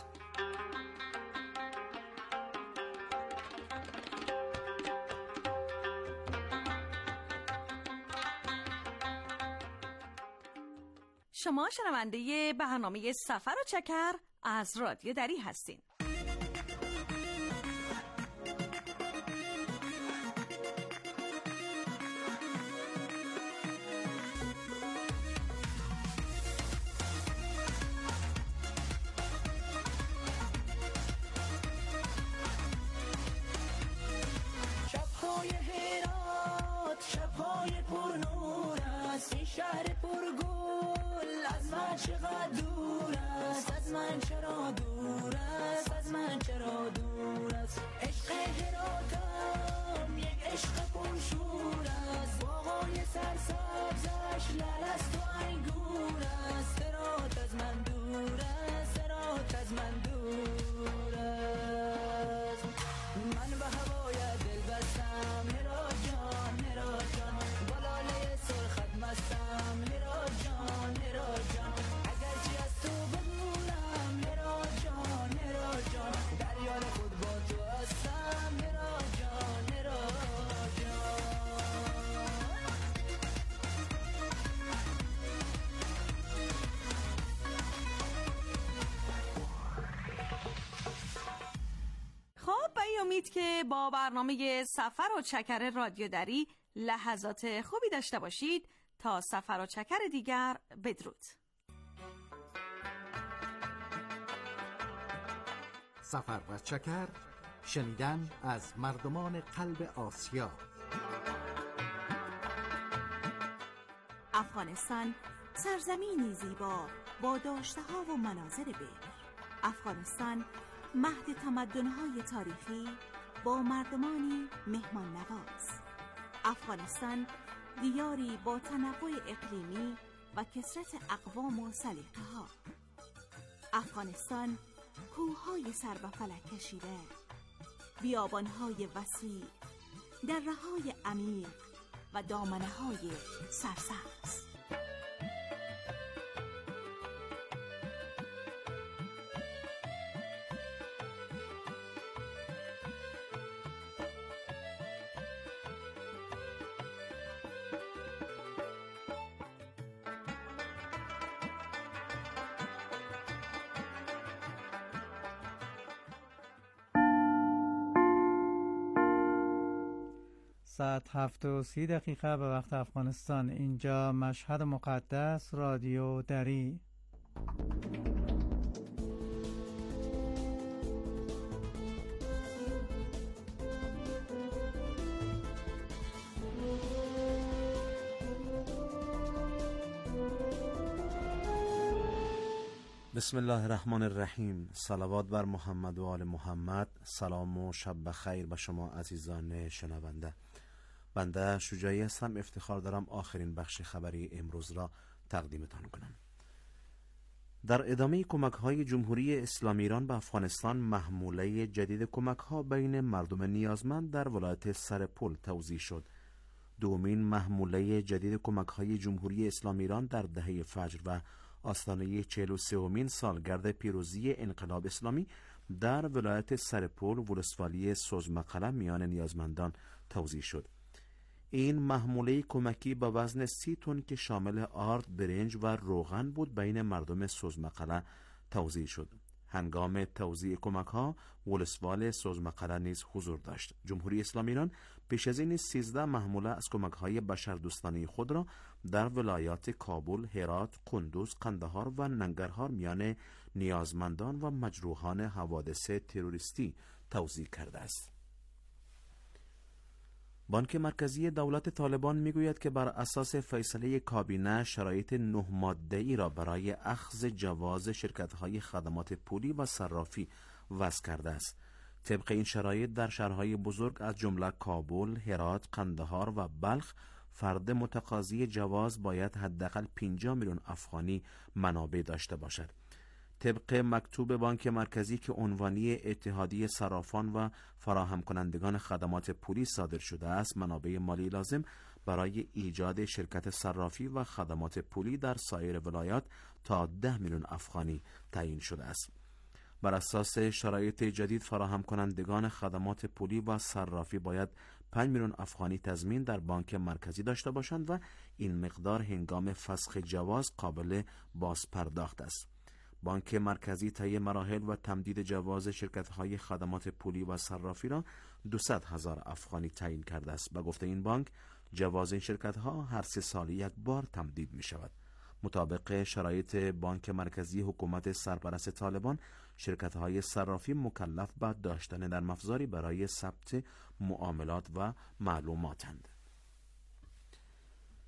شما شنونده برنامه سفر و چکر از رادیو دری هستین. چقدر چقدر دور است از من، چرا دور است از من، چرا دور است. عشق هراتم یک عشق پرشور است، باغای سرسبزش لعل است و انگور است. هرات از من دور است، هرات از من دور است. من به هوای دل بستم هرات جان، هرات جان، با لاله سرخت مستم هرات جان، هرات جان. اگرچه از تو بدونم هرات جان، هرات جان، در یاد خود با تو هستم هرات جان، هرات جان. خب به امید که با برنامه سفر و چکر رادیو دری لحظات خوبی داشته باشید. تا سفر و چکر دیگر، بدرود. سفر و چکر، شنیدن از مردمان قلب آسیا. افغانستان سرزمینی زیبا با داشته‌ها و مناظر بکر. افغانستان مهد تمدن‌های تاریخی با مردمانی مهمان نواز. افغانستان دیاری با تنوع اقلیمی و کثرت اقوام و سلیقه‌ها. افغانستان کوه‌های سر به فلک کشیده، بیابان‌های وسیع، دره‌های عمیق و دامنه‌های سرسبز. ساعت هفت و سی دقیقه به وقت افغانستان. اینجا مشهد مقدس، رادیو دری. بسم الله الرحمن الرحیم. صلوات بر محمد و آل محمد. سلام و شب بخیر به شما عزیزان شنونده. بنده شجاعی هستم. افتخار دارم آخرین بخش خبری امروز را تقدیمتان کنم. در ادامه کمک‌های جمهوری اسلامی ایران به افغانستان، محموله جدید کمک‌ها بین مردم نیازمند در ولایت سرپل توزیع شد. دومین محموله جدید کمک‌های جمهوری اسلامی ایران در دهه فجر و آستانه چهل و سومین سالگرد پیروزی انقلاب اسلامی در ولایت سرپل ولسوالی سوزمقله میان نیازمندان توزیع شد. این محموله کمکی با وزن سی تن که شامل آرد، برنج و روغن بود بین مردم سوزمقله توزیع شد. هنگام توزیع کمک ها ولسوال سوزمقله نیز حضور داشت. جمهوری اسلامی ایران پیش از این سیزده محموله از کمک های بشردوستانه خود را در ولایات کابل، هرات، قندوز، قندهار و ننگرهار میان نیازمندان و مجروحان حوادث تروریستی توزیع کرده است. بانک مرکزی دولت طالبان میگوید که بر اساس فیصله کابینه شرایط نه ماده‌ای را برای اخذ جواز شرکت‌های خدمات پولی و صرافی وضع کرده است. طبق این شرایط در شهرهای بزرگ از جمله کابل، هرات، قندهار و بلخ فرد متقاضی جواز باید حداقل پنجاه میلیون افغانی منابع داشته باشد. طبق مکتوب بانک مرکزی که عنوانی اتحادیه صرافان و فراهم کنندگان خدمات پولی صادر شده است، منابع مالی لازم برای ایجاد شرکت صرافی و خدمات پولی در سایر ولایات تا ده میلیون افغانی تعیین شده است. بر اساس شرایط جدید فراهم کنندگان خدمات پولی و صرافی باید پنج میلیون افغانی تضمین در بانک مرکزی داشته باشند و این مقدار هنگام فسخ جواز قابل بازپرداخت است. بانک مرکزی طی مراحل و تمدید جواز شرکت‌های خدمات پولی و صرافی را دویست هزار افغانی تعیین کرده است. به گفته این بانک، جواز این شرکت‌ها هر سه سال یک بار تمدید می شود. مطابق شرایط بانک مرکزی، حکومت سرپرست طالبان شرکت‌های صرافی مکلف به داشتن نرم افزاری برای ثبت معاملات و معلوماتند.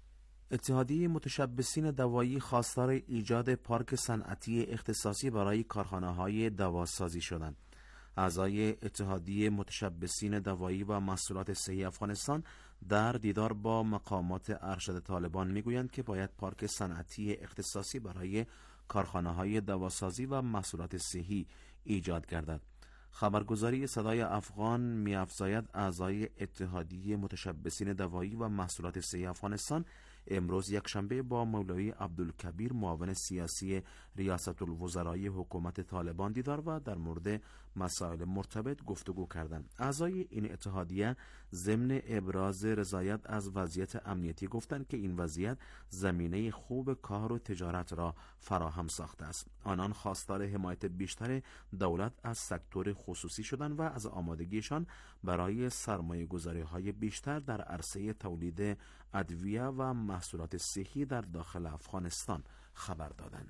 اتحادیه متشبثین دوایی خواستار ایجاد پارک صنعتی اختصاصی برای کارخانه‌های دواسازی شدند. اعضای اتحادیه متشبثین دوایی و محصولات صحی افغانستان در دیدار با مقامات ارشد طالبان میگویند که باید پارک صنعتی اختصاصی برای کارخانه‌های دواسازی و محصولات صحی ایجاد گردد. خبرگزاری صدای افغان می‌افزاید اعضای اتحادیه متشبثین دوایی و محصولات صحی افغانستان امروز یکشنبه با مولوی عبدالکبیر معاون سیاسی ریاست الوزرای حکومت طالبان دیدار و در مورد مسائل مرتبط گفتگو کردند. اعضای این اتحادیه ضمن ابراز رضایت از وضعیت امنیتی گفتند که این وضعیت زمینه خوب کار و تجارت را فراهم ساخته است. آنان خواستار حمایت بیشتر دولت از سکتور خصوصی شدند و از آمادگیشان برای سرمایه گذاری های بیشتر در عرصه تولید ادویه و محصولات صحی در داخل افغانستان خبر دادند.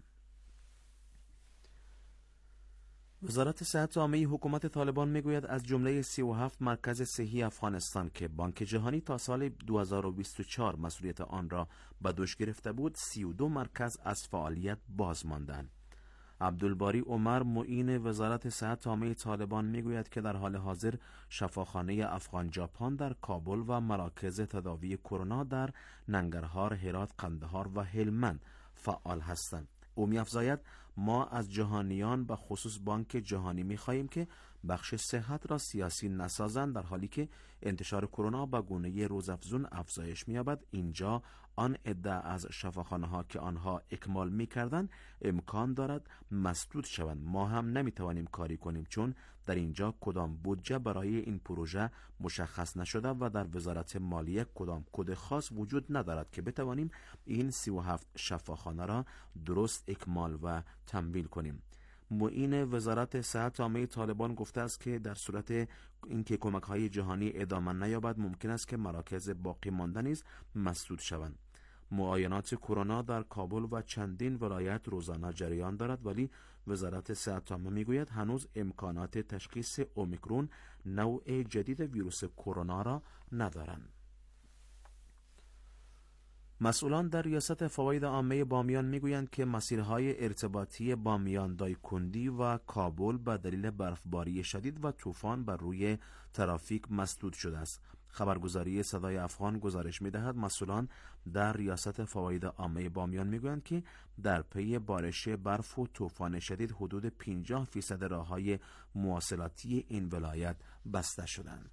وزارت صحت عامه حکومت طالبان میگوید از جمله سی و هفت مرکز صحی افغانستان که بانک جهانی تا سال دو هزار و بیست و چهار مسئولیت آن را به دوش گرفته بود، سی و دو مرکز از فعالیت باز ماندند. عبدالباری عمر معین وزارت صحت عامه طالبان میگوید که در حال حاضر شفاخانه افغان ژاپن در کابل و مراکز تداوی کرونا در ننگرهار، هرات، قندهار و هلمند فعال هستند. او می‌افزاید ما از جهانیان به خصوص بانک جهانی می‌خواهیم که بخش صحت را سیاسی نسازند، در حالی که انتشار کرونا به گونه روزافزون افزایش می‌یابد. اینجا آن عده از شفاخانه‌ها که آنها اکمال می‌کردند امکان دارد مسدود شوند. ما هم نمی‌توانیم کاری کنیم چون در اینجا کدام بودجه برای این پروژه مشخص نشده و در وزارت مالیه کدام کد خاص وجود ندارد که بتوانیم این سی و هفت شفاخانه را درست اکمال و تمویل کنیم. معین وزارت صحت عامه طالبان گفته است که در صورت اینکه کمک‌های جهانی ادامه نیابد ممکن است که مراکز باقی مانده نیز مسدود شوند. معاینات کرونا در کابل و چندین ولایت روزانه جریان دارد، ولی وزارت صحت عامه میگوید هنوز امکانات تشخیص اومیکرون نوع جدید ویروس کرونا را ندارند. مسئولان در ریاست فواید عامه بامیان میگویند که مسیرهای ارتباطی بامیان دایکندی و کابل به دلیل برفباری شدید و طوفان بر روی ترافیک مسدود شده است. خبرگزاری صدای افغان گزارش می‌دهد مسئولان در ریاست فواید عامه بامیان میگویند که در پی بارش برف و طوفان شدید حدود پنجاه فیصد راه‌های مواصلاتی این ولایت بسته شدند.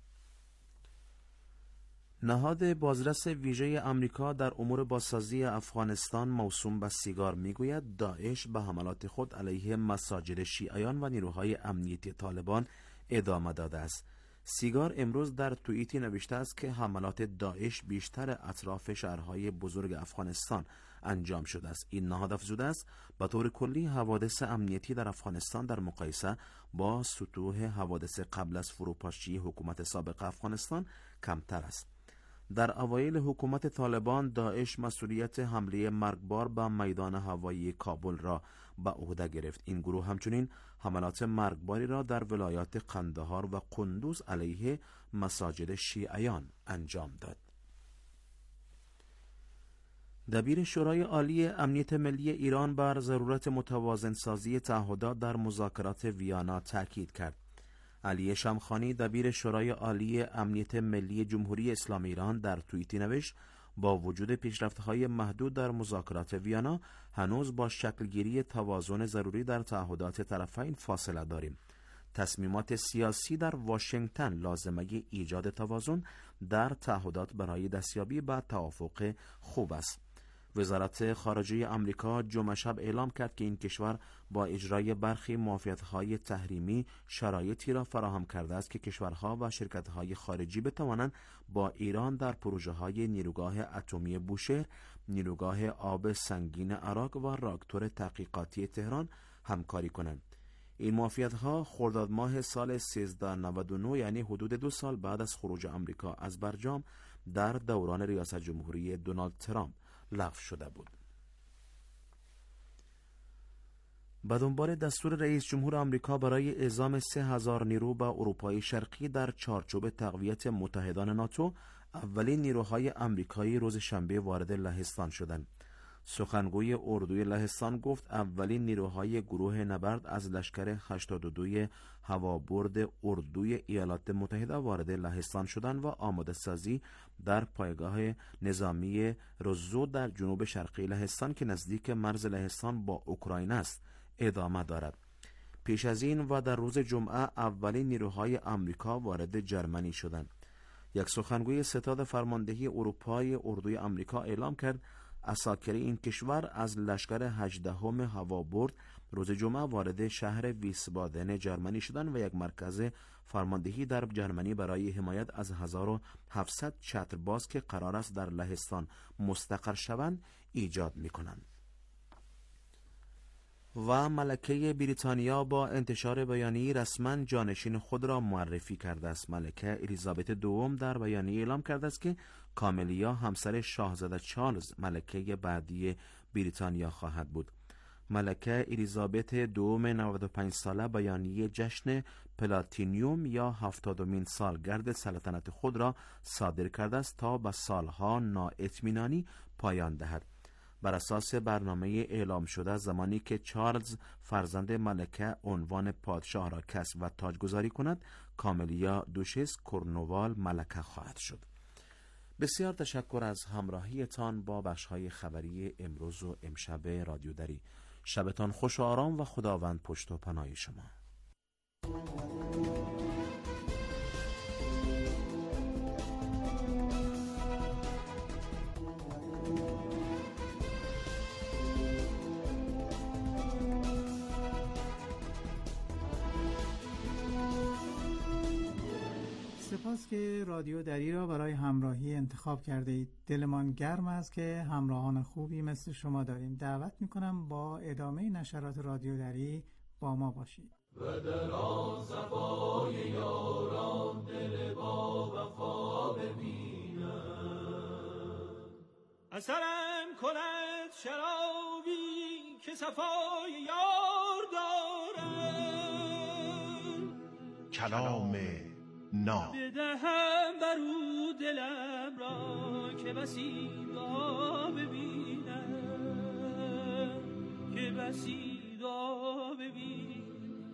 نهاد بازرس ویژه آمریکا در امور بازسازی افغانستان موسوم به سیگار میگوید داعش به حملات خود علیه مساجد شیعیان و نیروهای امنیتی طالبان ادامه داده است. سیگار امروز در توییتی نوشته است که حملات داعش بیشتر اطراف شهرهای بزرگ افغانستان انجام شده است. این نهاد افزوده است به طور کلی حوادث امنیتی در افغانستان در مقایسه با سطوح حوادث قبل از فروپاشی حکومت سابق افغانستان کمتر است. در اوایل حکومت طالبان داعش مسئولیت حمله مرگبار به میدان هوایی کابل را به عهده گرفت. این گروه همچنین حملات مرگباری را در ولایات قندهار و قندوز علیه مساجد شیعیان انجام داد. دبیر شورای عالی امنیت ملی ایران بر ضرورت متوازن سازی تعهدات در مذاکرات ویانا تاکید کرد. علی شمخانی دبیر شورای عالی امنیت ملی جمهوری اسلامی ایران در توییتی نوشت با وجود پیشرفت‌های محدود در مذاکرات ویانا هنوز با شکلگیری توازن ضروری در تعهدات طرفین فاصله داریم. تصمیمات سیاسی در واشنگتن لازمه ایجاد توازن در تعهدات برای دستیابی به توافق خوب است. وزارت خارجه آمریکا جمعه شب اعلام کرد که این کشور با اجرای برخی معافیت‌های تحریمی شرایطی را فراهم کرده است که کشورها و شرکت‌های خارجی بتوانند با ایران در پروژه‌های نیروگاه اتمی بوشهر، نیروگاه آب سنگین عراق و راکتور تحقیقاتی تهران همکاری کنند. این معافیت‌ها خرداد ماه سال سیزده نود و نه یعنی حدود دو سال بعد از خروج آمریکا از برجام در دوران ریاست جمهوری دونالد ترامپ لغو شده بود. به دنبال دستور رئیس جمهور آمریکا برای اعزام سه هزار نیرو به اروپای شرقی در چارچوب تقویت متحدان ناتو، اولین نیروهای آمریکایی روز شنبه وارد لهستان شدند. سخنگوی اردوی لهستان گفت اولین نیروهای گروه نبرد از لشکر هشتاد و دو هوابرد اردوی ایالات متحده وارد لهستان شدند و آماده سازی در پایگاه نظامی روزو در جنوب شرقی لهستان که نزدیک مرز لهستان با اوکراین است ادامه دارد. پیش از این و در روز جمعه اولین نیروهای آمریکا وارد جرمنی شدند. یک سخنگوی ستاد فرماندهی اروپای اردوی آمریکا اعلام کرد عساکر این کشور از لشکر هجدهم هوابرد روز جمعه وارد شهر ویسبادن جرمنی شدند و یک مرکز فرماندهی در جرمنی برای حمایت از هزار و هفتصد چترباز که قرار است در لهستان مستقر شوند ایجاد می‌کنند. و ملکه بریتانیا با انتشار بیانیه رسما جانشین خود را معرفی کرده است. ملکه الیزابت دوم در بیانیه اعلام کرده است که کاملیا همسر شاهزاده چارلز ملکه بعدی بریتانیا خواهد بود. ملکه الیزابت دوم نود و پنج ساله بیانیه جشن پلاتینیوم یا هفتادمین سالگرد سلطنت خود را صادر کرده است تا به سالها نااطمینانی پایان دهد. بر اساس برنامه اعلام شده زمانی که چارلز فرزند ملکه عنوان پادشاه را کسب و تاجگذاری کند، کاملیا دوشس کورنوال ملکه خواهد شد. بسیار تشکر از همراهیتان با بخش‌های خبری امروز و امشب رادیو دری. شبتان خوش و آرام و خداوند پشت و پناه شما. سپاس که رادیو دری را برای همراهی انتخاب کرده اید. دلمان گرم است که همراهان خوبی مثل شما داریم. دعوت میکنم با ادامه نشرات رادیو دری با ما باشید. و در آن صفای یاران دل با وفا ببینم، اثرم کند شرابی که صفای یار دارم، کلام نا بدهم برو دلم را که بسیدا ببینم، که بسیدا ببینم.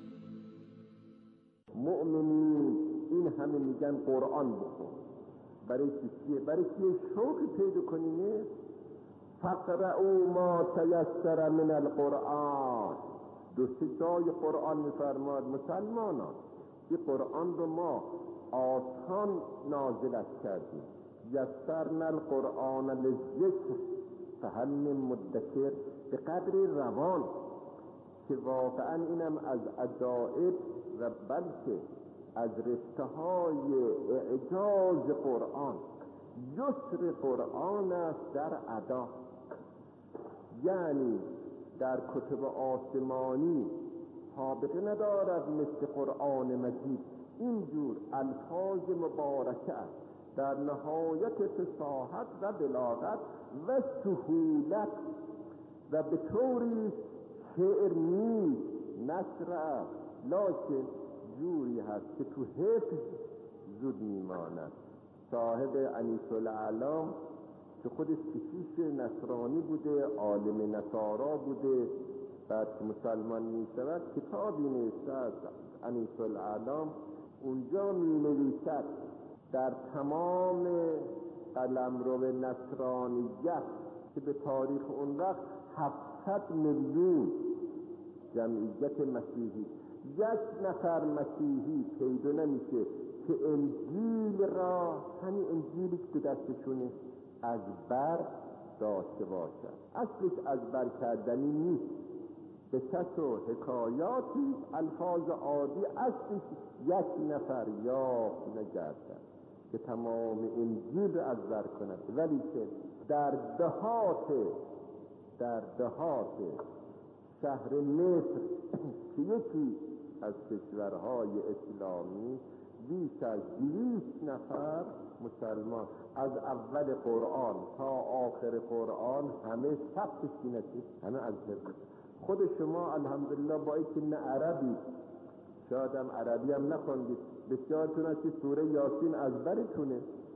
مؤمنین این همه میگن قرآن بخون، برای چیه؟ برای چیه شوقی پیدا کنیم؟ فقرؤوا ما تیسر من القرآن. دو سه جای قرآن میفرماد مسلمانان این قرآن رو ما آسان نازلش کردیم. یسرنا القرآن للذکر فهل من مدکر، به قدر روان که واقعا اینم از عجائب و بلکه از رشته‌های اعجاز قرآن، یسر قرآن است در ادا. یعنی در کتب آسمانی سابقه ندارد مثل قرآن مجید اینجور الفاظ مبارکه است در نهایت فصاحت و بلاغت و سهولت و به طوری شعر نیست، نثر است، لکن جوری هست که تو حفظ زود میماند. صاحب انیس الاعلام که خودش کشیش نصرانی بوده، عالم نصارا بوده، بعد که مسلمان می شود کتابی نوشته است انیس الاعلام. اونجا می نویسد در تمام قلمرو نصرانیت که به تاریخ اون وقت هفتصد میلیون جمعیت مسیحی، یک نفر مسیحی پیدا نمیشه که انجیل را، همین انجیلی که دستشونه، از بر داشته باشد. اصلش از بر کردنی نیست، به کس و حکایاتی الفاظ عادی، اصلش یک نفر یافت نگردد که تمام انجیل را از بر کند. ولی که در دهات در دهات شهر مصر که یکی از کشورهای اسلامی، بیش از دویست نفر مسلمان از اول قرآن تا آخر قرآن همه ثبت سینتی، همه از حفظ. خود شما الحمدلله با اینکه نه عربی، شاید هم عربی هم نخوندید، بسیارتون از که سوره یاسین از برتونه،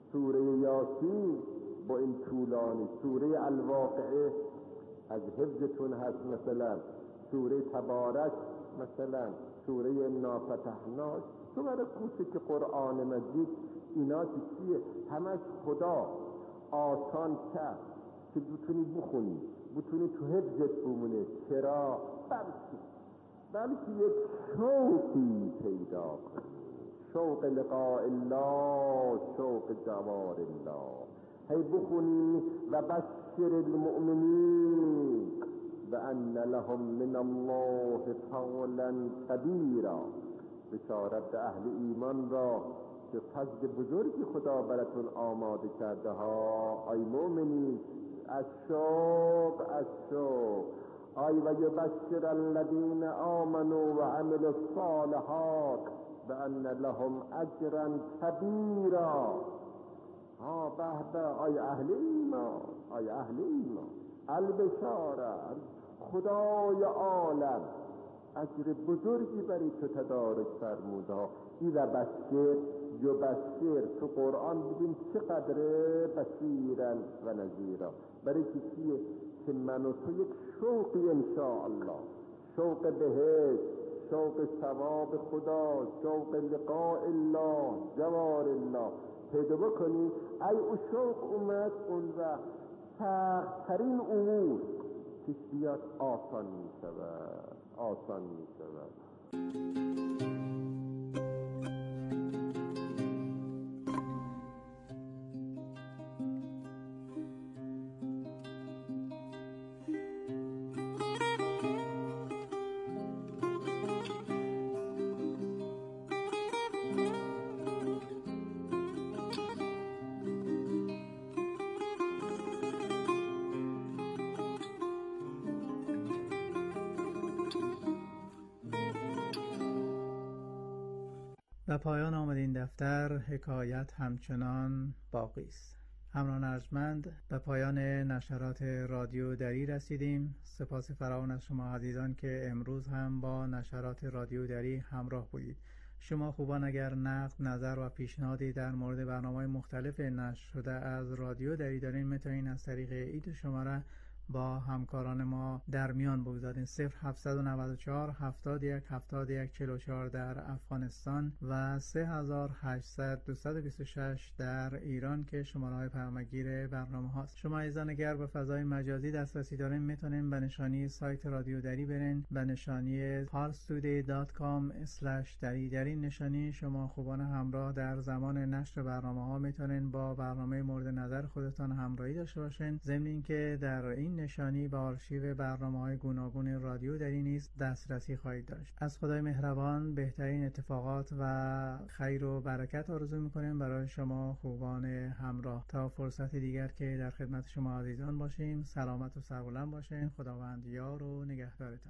سوره یاسین با این طولانی، سوره الواقعه از حفظتون هست مثلا، سوره تبارک مثلا، سوره انا فتحناک، تو برای کوچک قرآن مجید اینا که چیه؟ همش خدا آسان کرد که بتونی بخونی، بتونی تو حفظت بمونه. چرا؟ بلکه بلکه یک شوقی پیدا کنی، شوق لقاء الله، شوق جوار الله. هی بخونی و بشر المؤمنین بأن لهم من الله فضلا کبیرا، بشارت اهل ایمان را که فضل بزرگی خدا براتون آماده کرده ها. ای مؤمنین، از شوق از شوق. ای و یبشر الذین آمنوا و عملوا الصالحات بأن لهم اجرا کبیرا. ها به به، ای اهل ایمان، ای اهل ایمان، البشارت، خدای عالم اجر بزرگی برای تو تدارک فرموده ها. ای و بشر، جو بشر تو قرآن ببین چقدره بشیرا و نذیرا. برای چیه؟ که من و تو یک شوقی انشاءالله، شوق بهشت، شوق ثواب خدا، شوق لقاء الله، جوار الله پیدا بکنی. ای او شوق اومد، اون وقت سخت‌ترین امور پیش بیاد آسان می شود، آسان می شود. و پایان آمد این دفتر. حکایت همچنان باقی است. همراهان ارجمند، به پایان نشرات رادیو دری رسیدیم. سپاس فراوان از شما عزیزان که امروز هم با نشرات رادیو دری همراه بودید. شما خوبان اگر نقد، نظر و پیشنهادی در مورد برنامه‌های مختلف نشر شده از رادیو دری دارین، میتونین از طریق ایت شماره با همکاران ما در میان بگذارین. صفر هفتصد و نود و چهار هفتاد و یک هفتاد و یک چهل و چهار در افغانستان و سه هزار و هشتصد دویست و بیست و شش در ایران که شماره های پیامگیر برنامه هاست. شما عزیزان اگر به فضای مجازی دسترسی دارین، میتونین به نشانی سایت رادیو دری برین، به نشانی parstoday دات کام اسلش دری. در این نشانی شما خوبان همراه در زمان نشر برنامه ها میتونین با برنامه مورد نظر خودتان همراهی داشته باشین. ضمن اینکه در این نشانی به آرشیو برنامه‌های گوناگون رادیو دری نیز دسترسی خواهید داشت. از خدای مهربان بهترین اتفاقات و خیر و برکت آرزو می‌کنیم برای شما خوبان همراه. تا فرصت دیگر که در خدمت شما عزیزان باشیم، سلامت و سربلند باشین. خداوند یار و نگهدارتان.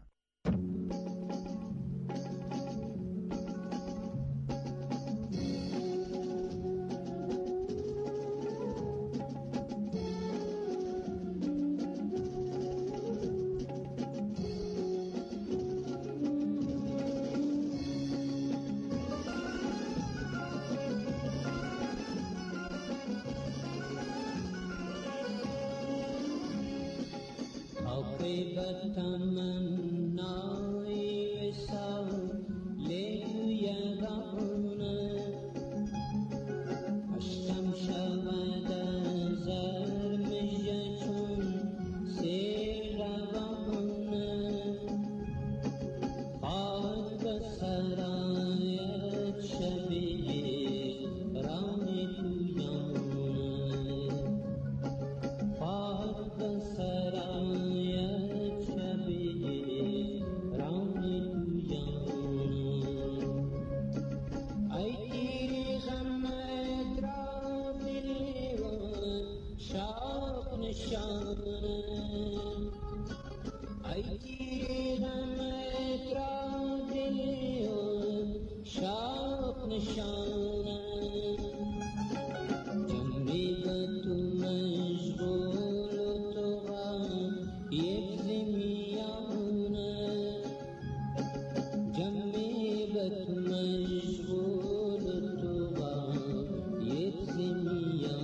مشغول تو با یک زمین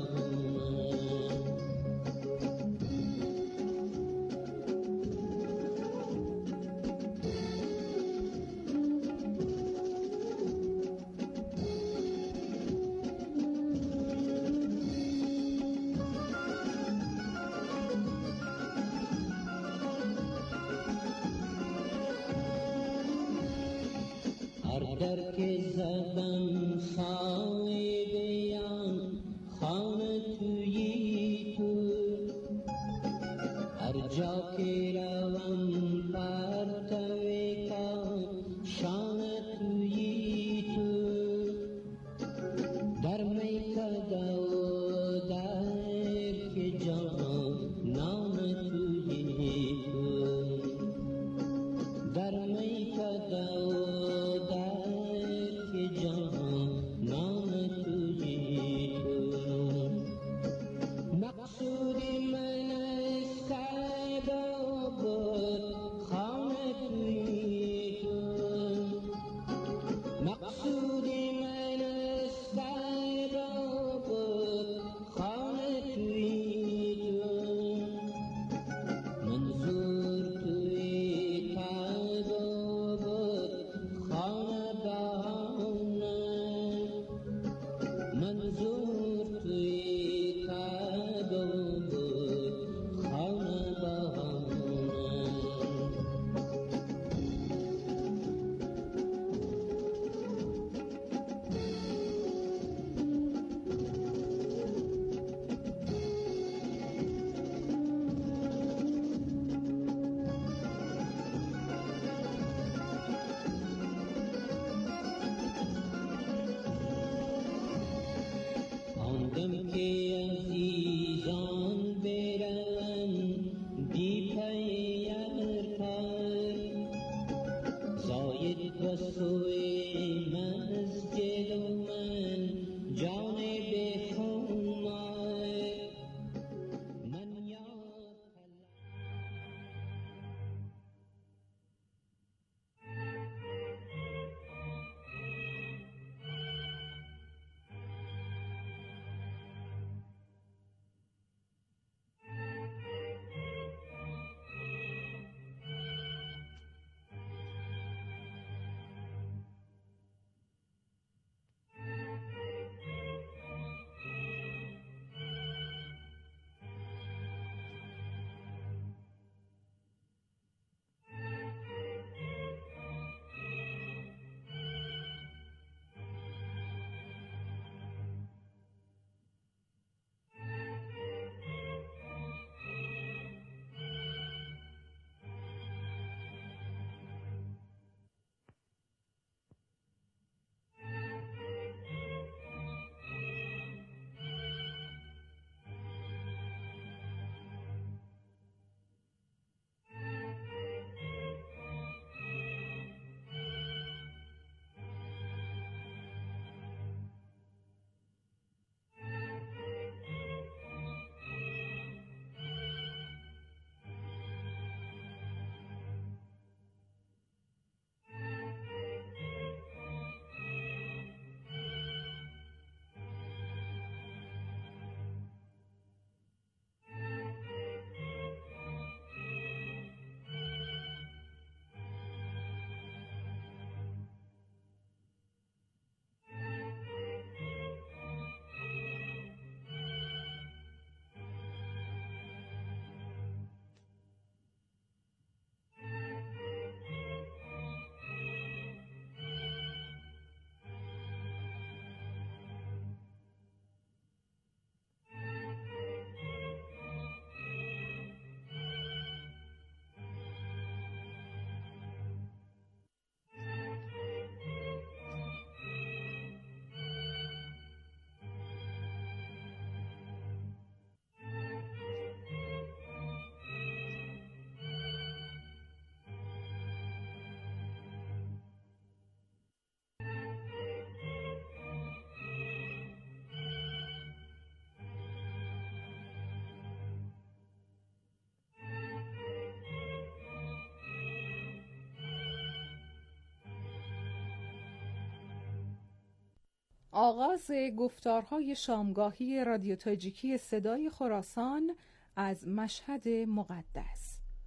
در که زدم سایه بیان خانه تویی تو هر جا که روم پرتوی کان شانه تویی تو در میکده و در که جان نان تویی تو در میکده و در که جان نان تویی تو مقصودی من است و بود خانه تویی تو مقصودی من است و بود خانه تویی تو منظور توی قلب و بود خانه بهانه منظور توی قلب و بود خانه بهانه آندم که عزیزان برن بی پیر پر زاید و سوی مسجد و من جانب خمار من یاد آغاز گفتارهای شامگاهی رادیو تاجیکی صدای خراسان از مشهد مقدس.